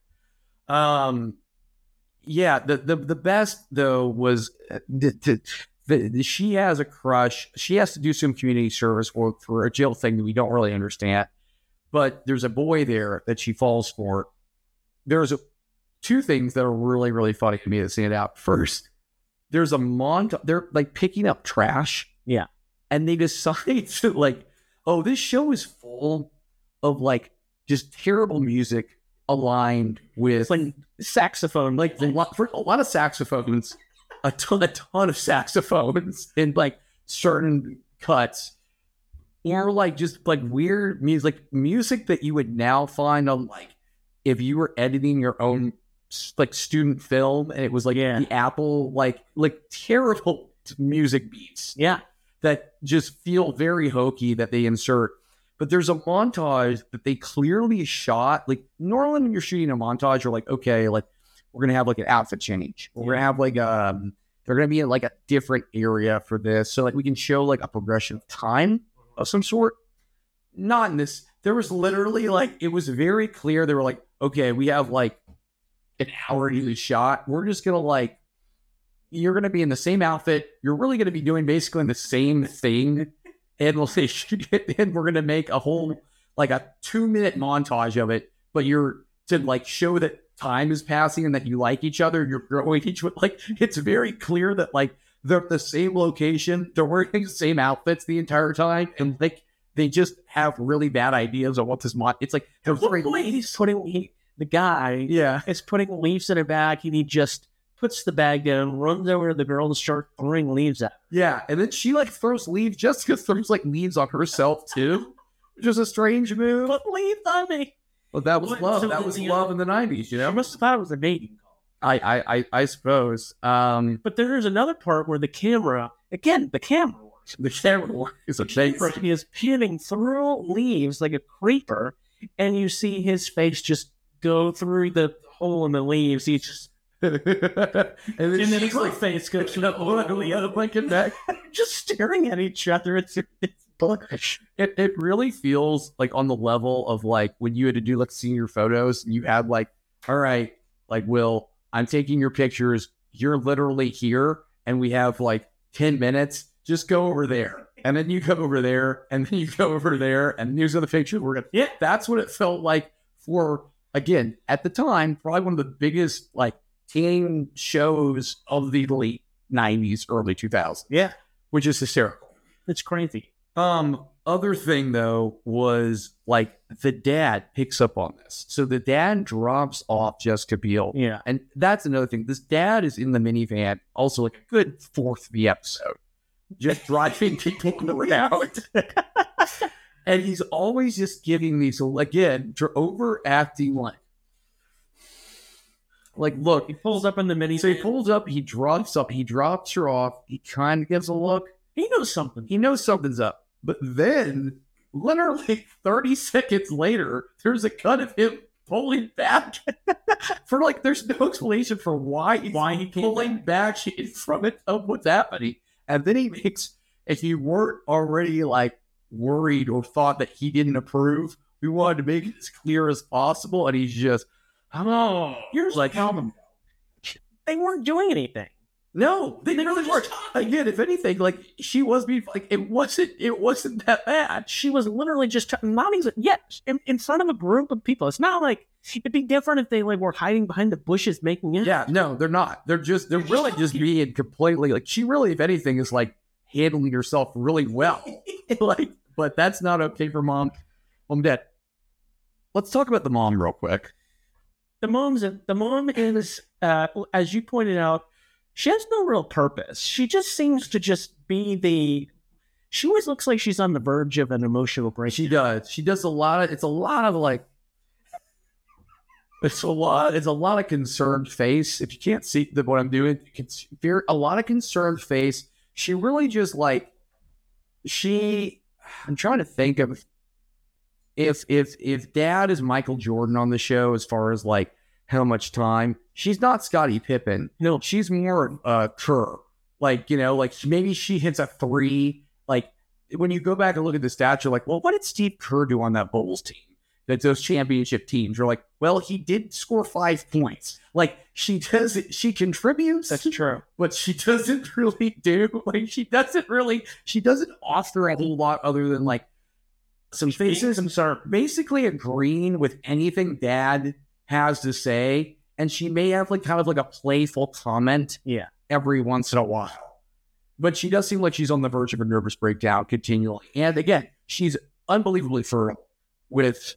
Um. Yeah, the, the the best though was uh, the, the, the, she has a crush. She has to do some community service work for a jail thing that we don't really understand. But there's a boy there that she falls for. There's a, two things that are really really funny to me that stand out. First, there's a montage. They're like picking up trash. Yeah, and they decide to like, oh, this show is full of like just terrible music aligned with it's like saxophone, like a lot, for a lot of saxophones, a ton, a ton of saxophones in like certain cuts, or like just like weird music, like music that you would now find on like if you were editing your own like student film and it was like yeah. the Apple like like terrible music beats, yeah, that just feel very hokey that they insert. But there's a montage that they clearly shot. Like normally when you're shooting a montage, you're like, okay, like we're gonna have like an outfit change. We're gonna have like um, they're gonna be in like a different area for this, so like we can show like a progression of time of some sort. Not in this. There was literally like it was very clear. They were like, okay, we have like an hour to do the shot. We're just gonna like, you're gonna be in the same outfit. You're really gonna be doing basically the same thing. And we'll say, and we're gonna make a whole like a two minute montage of it, but you're to like show that time is passing and that you like each other. You're growing each other. Like it's very clear that like they're at the same location, they're wearing the same outfits the entire time, and like they just have really bad ideas on what this mon. It's like they're very he's putting he, the guy, yeah, is putting leaves in a bag, and he just puts the bag down, runs over to the girl and starts throwing leaves at her. Yeah, and then she like throws leaves. Jessica throws like leaves on herself too, which is a strange move. Put leaves on me. Well, that was What? love. So that was the- love in the nineties. You I know, must have thought it was a mating call. I, I, I, I suppose. Um, But there's another part where the camera, again, the camera works. the camera work is a thing. He is panning through leaves like a creeper, and you see his face just go through the hole in the leaves. He just and then, and then she's his like, face goes up the other blanket back. just staring at each other. It's, it's bullish. It it really feels like on the level of like when you had to do like senior photos and you had like, all right, like Will, I'm taking your pictures. You're literally here, and we have like ten minutes. Just go over there. and then you go over there, and then you go over there, and here's the picture. We're gonna, yeah, that's what it felt like for, again, at the time, probably one of the biggest like teen shows of the late nineties, early two thousands. Yeah, which is hysterical. It's crazy. Um, other thing though was like the dad picks up on this. So the dad drops off Jessica Biel. Yeah. And that's another thing. This dad is in the minivan, also like a good fourth of the episode, just driving people around. And he's always just giving these, again, overacting like, like, look. He pulls up in the minivan. So he pulls up, he drops up, he drops her off, he kind of gives a look. He knows something. He knows something's up. But then, literally thirty seconds later, there's a cut of him pulling back. For like, there's no explanation for why he's why he pulling back from it of what's happening. And then he makes, if you weren't already like worried or thought that he didn't approve, we wanted to make it as clear as possible. And he's just, oh, you're like, tell them. They weren't doing anything. No, they, they really weren't. Again, if anything, like she was being like it wasn't. It wasn't that bad. She was literally just t- not even yet in, in front of a group of people. It's not like it'd be different if they like were hiding behind the bushes making it. Yeah, no, they're not. They're just they're really just being completely like she really, if anything, is like handling herself really well. Like, but that's not okay for mom. Mom, dad. Let's talk about the mom real quick. The mom's the mom is, uh, as you pointed out. She has no real purpose. She just seems to just be the... She always looks like she's on the verge of an emotional break. She does. She does a lot of... It's a lot of like... It's a lot... It's a lot of concerned face. If you can't see the, what I'm doing, you can see a lot of concerned face. She really just like... She... I'm trying to think of... If, if, if Dad is Michael Jordan on the show as far as like how much time... She's not Scottie Pippen. No, she's more uh, Kerr. Like, you know, like maybe she hits a three. Like, when you go back and look at the stats, you're like, well, what did Steve Kerr do on that Bulls team? That's those championship teams. You're like, well, he did score five points. Like, she does it. She contributes. That's true. But she doesn't really do. Like, she doesn't really, she doesn't offer a whole lot other than like some faces. I'm sorry, basically agreeing with anything Dad has to say. And she may have like kind of like a playful comment yeah. every once in a while. But she does seem like she's on the verge of a nervous breakdown continually. And again, she's unbelievably firm with...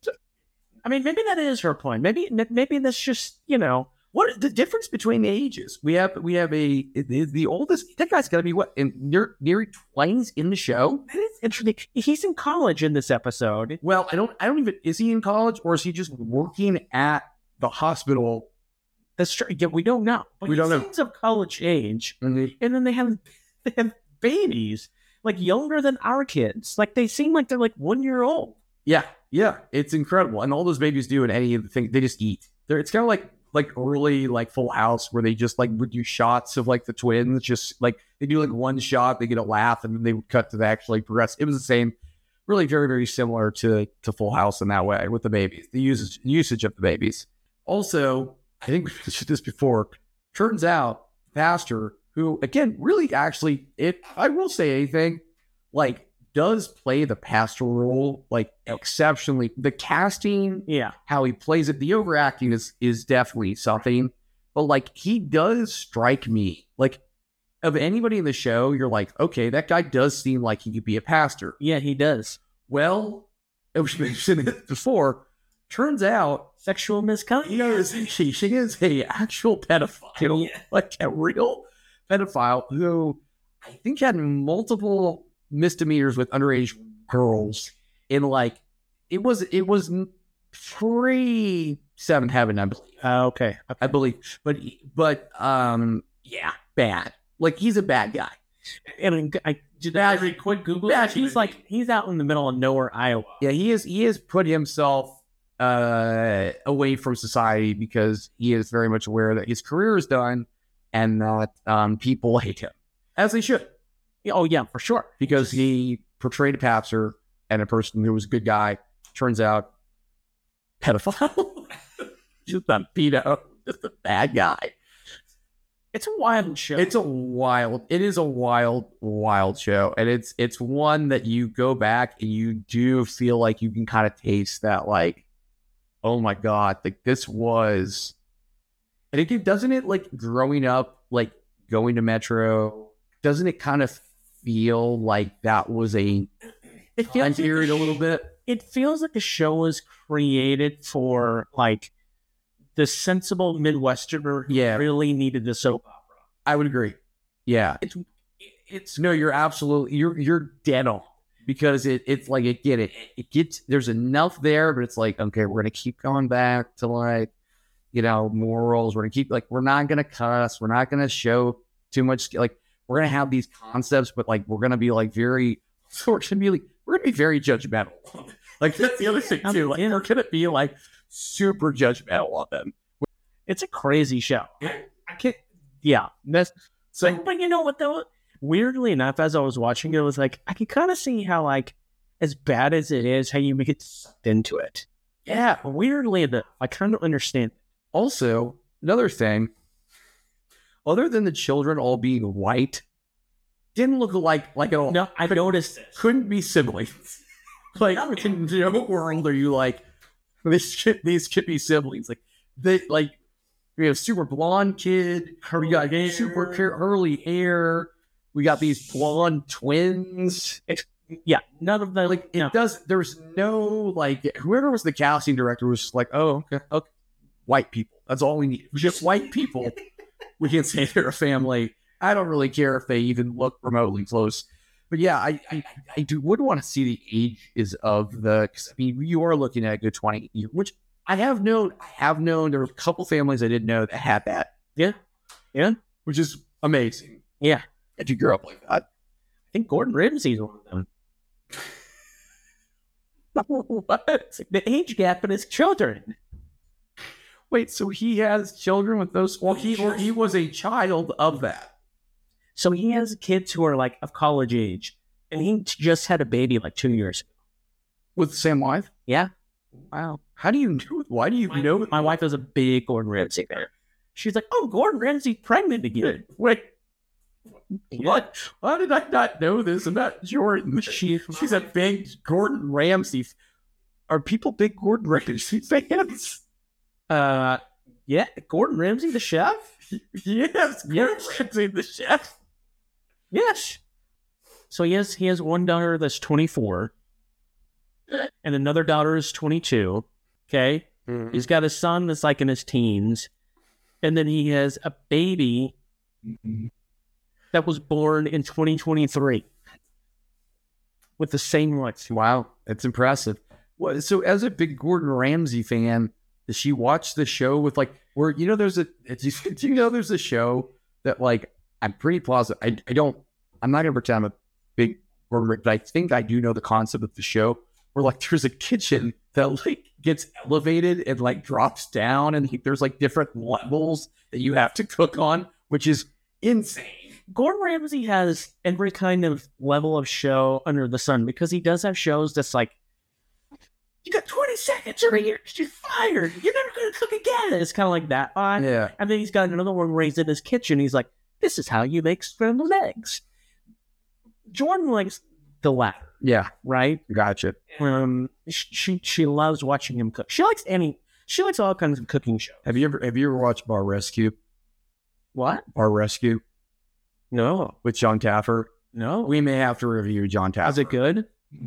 I mean, maybe that is her point. Maybe maybe that's just, you know... What the difference between the ages? We have we have a... The, the oldest... That guy's got to be what? In near, near twenties in the show? That is interesting. He's in college in this episode. Well, I don't, I don't even... Is he in college or is he just working at the hospital? That's true. Yeah, we don't know. But we don't know. He's of college age, mm-hmm. and then they have they have babies like younger than our kids. Like they seem like they're like one year old. Yeah, yeah, it's incredible. And all those babies do in any of the things, they just eat. They're, it's kind of like like early like Full House where they just like would do shots of like the twins. Just like they do like one shot, they get a laugh, and then they would cut to the actually progress. It was the same, really very very similar to to Full House in that way with the babies, the usage usage of the babies. Also, I think we mentioned this before. Turns out, Pastor, who, again, really actually, if I will say anything, like, does play the pastor role, like, exceptionally. The casting, yeah, how he plays it, the overacting is, is definitely something. But, like, he does strike me. Like, of anybody in the show, you're like, okay, that guy does seem like he could be a pastor. Yeah, he does. Well, we mentioned it before. Turns out, sexual misconduct. He is, she, she is a actual pedophile, yeah. Like a real pedophile who I think had multiple misdemeanors with underage girls. In like, it was it was pre Seventh Heaven, I believe. Uh, okay. okay, I believe, but but um, yeah, bad. Like he's a bad guy. And I did that really quick Google. Yeah, he's like he's out in the middle of nowhere, Iowa. Yeah, he is. He has put himself uh, away from society because he is very much aware that his career is done and that um, people hate him, as they should. Oh yeah, for sure. Because he portrayed a pastor and a person who was a good guy. Turns out, pedophile. Just a pedo. Just a bad guy. It's a wild show. It's a wild, it is a wild, wild show. And it's it's one that you go back and you do feel like you can kind of taste that, like, oh my God, like this was, and it doesn't it like growing up, like going to Metro, doesn't it kind of feel like that was a it feels period a little bit? It feels like the show was created for like the sensible Midwesterner who Yeah. really needed the soap opera. I would agree. Yeah. It's it's No, you're absolutely, you're you're dead on. Because it it's like, it get it. It gets, there's enough there, but it's like, okay, we're going to keep going back to like, you know, morals. We're going to keep, like, we're not going to cuss. We're not going to show too much. Like, we're going to have these concepts, but like, we're going to be like very, so we're going to be like, we're going to be very judgmental. Like, that's the other thing too. Like, we're going to be like super judgmental on them. it's a crazy show. I, I can't. Yeah, that's So, but, but you know what though? Weirdly enough, as I was watching it, it was like I could kind of see how, like, as bad as it is, how you get sucked into it. yeah. Weirdly enough, I kind of understand. Also, another thing, other than the children all being white, didn't look like like at all. No, I noticed this. Couldn't be siblings. Like, in no world are you like, this should, these could be siblings. Like, they, like, we have super blonde kid, we got super curly hair, we got these blonde twins. It's, yeah, none of them. Like, it no. does, there's no, like, whoever was the casting director was just like, oh, okay, okay, white people. That's all we need. Just white people. We can say they're a family. I don't really care if they even look remotely close. But yeah, I I, I do would want to see the ages of the, cause I mean, you are looking at a good twenty years, which I have known, I have known there were a couple families I didn't know that had that. Yeah. Yeah. Which is amazing. Yeah. If you grew up like that. I think Gordon Ramsay's one of them. What? The age gap in his children. Wait, so he has children with those? Well, he or he was a child of that. So he has kids who are like of college age, and he just had a baby like two years ago. With the same wife? Yeah. Wow. How do you know? Why do you My, know? my wife is a big Gordon Ramsay fan. She's like, oh, Gordon Ramsay's pregnant again. Wait, what? Why did I not know this about Jordan? She, she's a big Gordon Ramsay. f- Are people big Gordon Ramsay fans? Uh, yeah, Gordon Ramsay, the chef? Yes, Gordon Ramsay, the chef. Yes. So he has he has one daughter that's twenty-four, and another daughter is twenty-two. Okay, he's got a son that's like in his teens, and then he has a baby that was born in twenty twenty-three with the same wife. Wow, that's impressive. Well, so as a big Gordon Ramsay fan, does she watch the show with like, where, you know, there's a, do you, do you know there's a show that like, I'm pretty positive, I, I don't, I'm not going to pretend I'm a big Gordon Ramsay, but I think I do know the concept of the show where like there's a kitchen that like gets elevated and like drops down, and there's like different levels that you have to cook on, which is insane. Gordon Ramsay has every kind of level of show under the sun because he does have shows that's like, you got twenty seconds or you're, you're fired. You're never going to cook again. It's kind of like that vibe. Yeah. And then he's got another one where he's in his kitchen. He's like, this is how you make scrambled eggs. Jordan likes the latter, Yeah. right? Gotcha. Um, she she loves watching him cook. She likes any. She likes all kinds of cooking shows. Have you ever, have you ever watched Bar Rescue? What? Bar Rescue No, with John Taffer? no. We may have to review John Taffer. Is it good?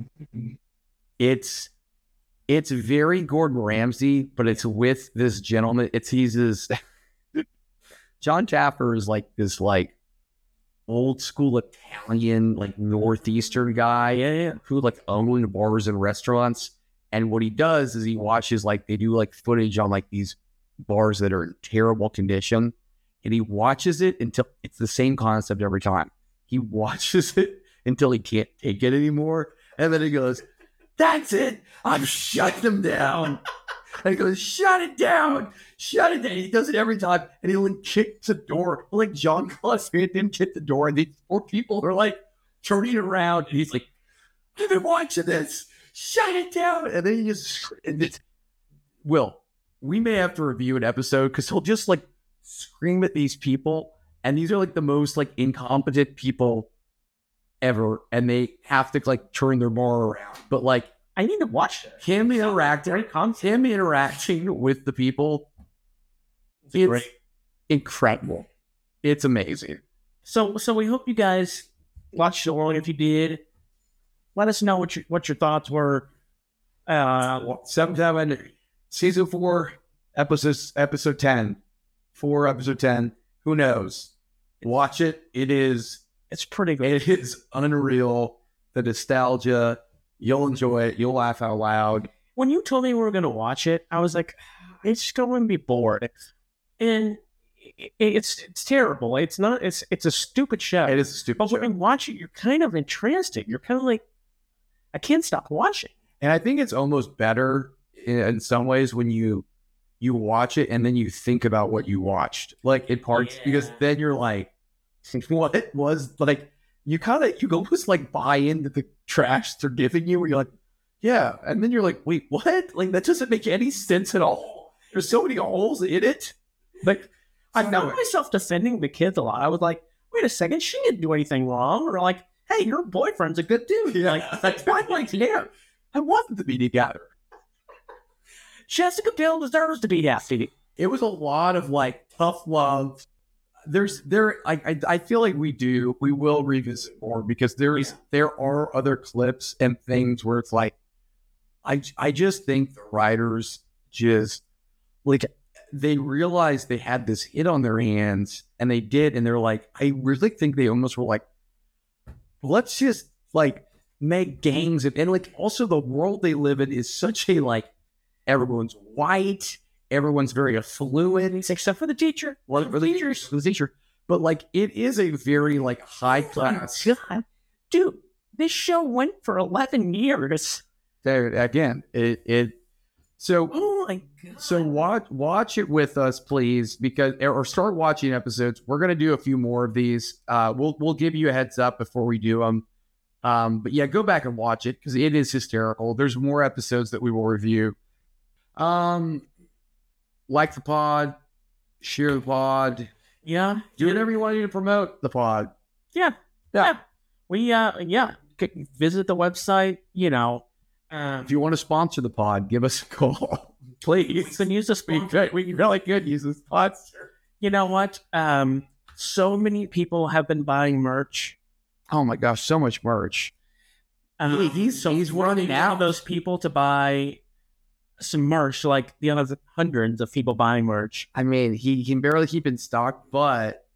It's it's very Gordon Ramsay, but it's with this gentleman. It's he's this John Taffer is like this like old school Italian, like northeastern guy, Yeah, yeah. who like owned bars and restaurants. And what he does is he watches like they do like footage on like these bars that are in terrible condition, and he watches it until it's the same concept every time. He watches it until he can't take it anymore, and then he goes, "That's it, I'm shutting them down." And he goes, "Shut it down, shut it down." He does it every time, and he like kicks the door, like John Cluss didn't kick the door, and these poor people are like turning around, and he's like, "I've been watching this. Shut it down." And then he just, and it's, Will, we may have to review an episode because he'll just like scream at these people and these are like the most like incompetent people ever, and they have to like turn their bar around. But like, I need to watch it. him interacting, him interacting with the people, it's Great. incredible. It's amazing. So, so we hope you guys watched along. If you did, let us know what your what your thoughts were. Uh, Seven, season four, episode episode ten, four episode ten. Who knows? Watch it. It is it's pretty good. it is unreal. The nostalgia. You'll enjoy it. You'll laugh out loud. When you told me we were going to watch it, I was like, it's going to be bored, and it, it's it's terrible. It's not. It's it's a stupid show. It is a stupid But show. when you watch it, you're kind of entranced. You're kind of like, I can't stop watching. And I think it's almost better in, in some ways when you you watch it and then you think about what you watched, like in parts, Yeah. because then you're like, what it was like. You kind of you almost like buy into the trash they're giving you, where you're like, yeah, and then you're like, wait, what? Like that doesn't make any sense at all. There's so many holes in it. Like I I found know it. myself defending the kids a lot. I was like, wait a second, she didn't do anything wrong. Or like, hey, your boyfriend's a good dude. Yeah. Like, that's why I'm like, yeah. I want them to be together. Jessica Biel deserves to be happy. It was a lot of like tough love. There's there I, I I feel like we do we will revisit more, because there's there are other clips and things where it's like I I just think the writers just like they realized they had this hit on their hands, and they did, and they're like, I really think they almost were like, let's just like make games, and, and like also the world they live in is such a like everyone's white. Everyone's very affluent, Except for the teacher. well, for the teachers, for the teacher. But like, it is a very like high class. God. Dude, this show went for eleven years. There again, it it. So Oh my God. so watch watch it with us, please, because or start watching episodes. We're gonna do a few more of these. Uh, we'll we'll give you a heads up before we do them. Um, but yeah, go back and watch it because it is hysterical. There's more episodes that we will review. Um. Like the pod, share the pod, Yeah. do whatever you want to do to promote the pod. Yeah. Yeah. Yeah. We, uh, yeah. C- Visit the website, you know. Um, If you want to sponsor the pod, give us a call, you please. can use the We sponsor. could, we really could use this sponsor. You know what? Um, so many people have been buying merch. Oh my gosh, so much merch. Um, Hey, he's- so he's we're running one of out. those people to buy some merch, like the other hundreds of people buying merch. I mean, he can barely keep in stock, but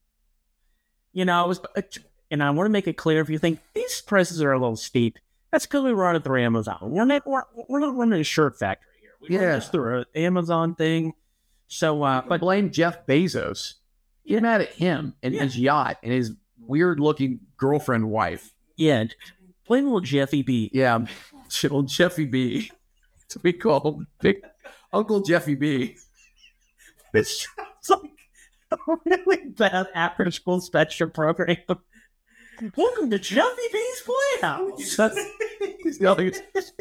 You know, it was, and I want to make it clear: if you think these prices are a little steep, that's because we run it through Amazon. We're not, we're, we're not running a shirt factory here. We run Yeah. this through an Amazon thing. So, uh, but but blame Jeff Bezos. Get mad at him and Yeah. his yacht and his weird-looking girlfriend wife. yeah, blame little Jeffy B. Yeah, old Jeffy B. To be called Big Uncle Jeffy B. It's like a really bad after-school special program. Welcome to Jeffy B's Playhouse. That's he's yelling.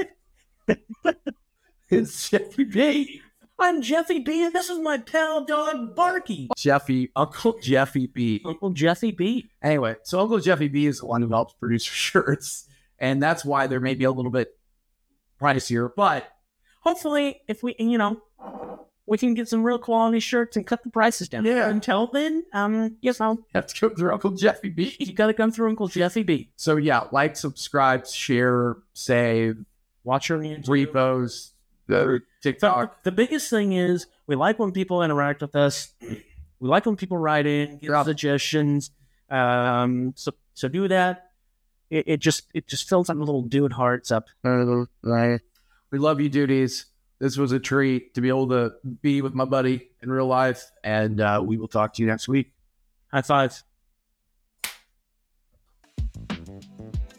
It's Jeffy B. I'm Jeffy B, and this is my pal dog Barky. Jeffy, Uncle Jeffy B. Uncle Jeffy B. Anyway, so Uncle Jeffy B is the one who helps produce our shirts, and that's why they're maybe a little bit pricier. But Hopefully, if we, you know, we can get some real quality shirts and cut the prices down. Yeah. Until then, um, you know, you have to go through Uncle Jeffy B. you got to come through Uncle Jeffy B. So yeah, like, subscribe, share, save, Watch your YouTube. repos, the So, TikTok. the biggest thing is we like when people interact with us. We like when people write in, give Yeah. suggestions. Um, so so do that. It, it just it just fills our little dude hearts up. We love you, duties. This was a treat to be able to be with my buddy in real life, and uh, we will talk to you next week. High five.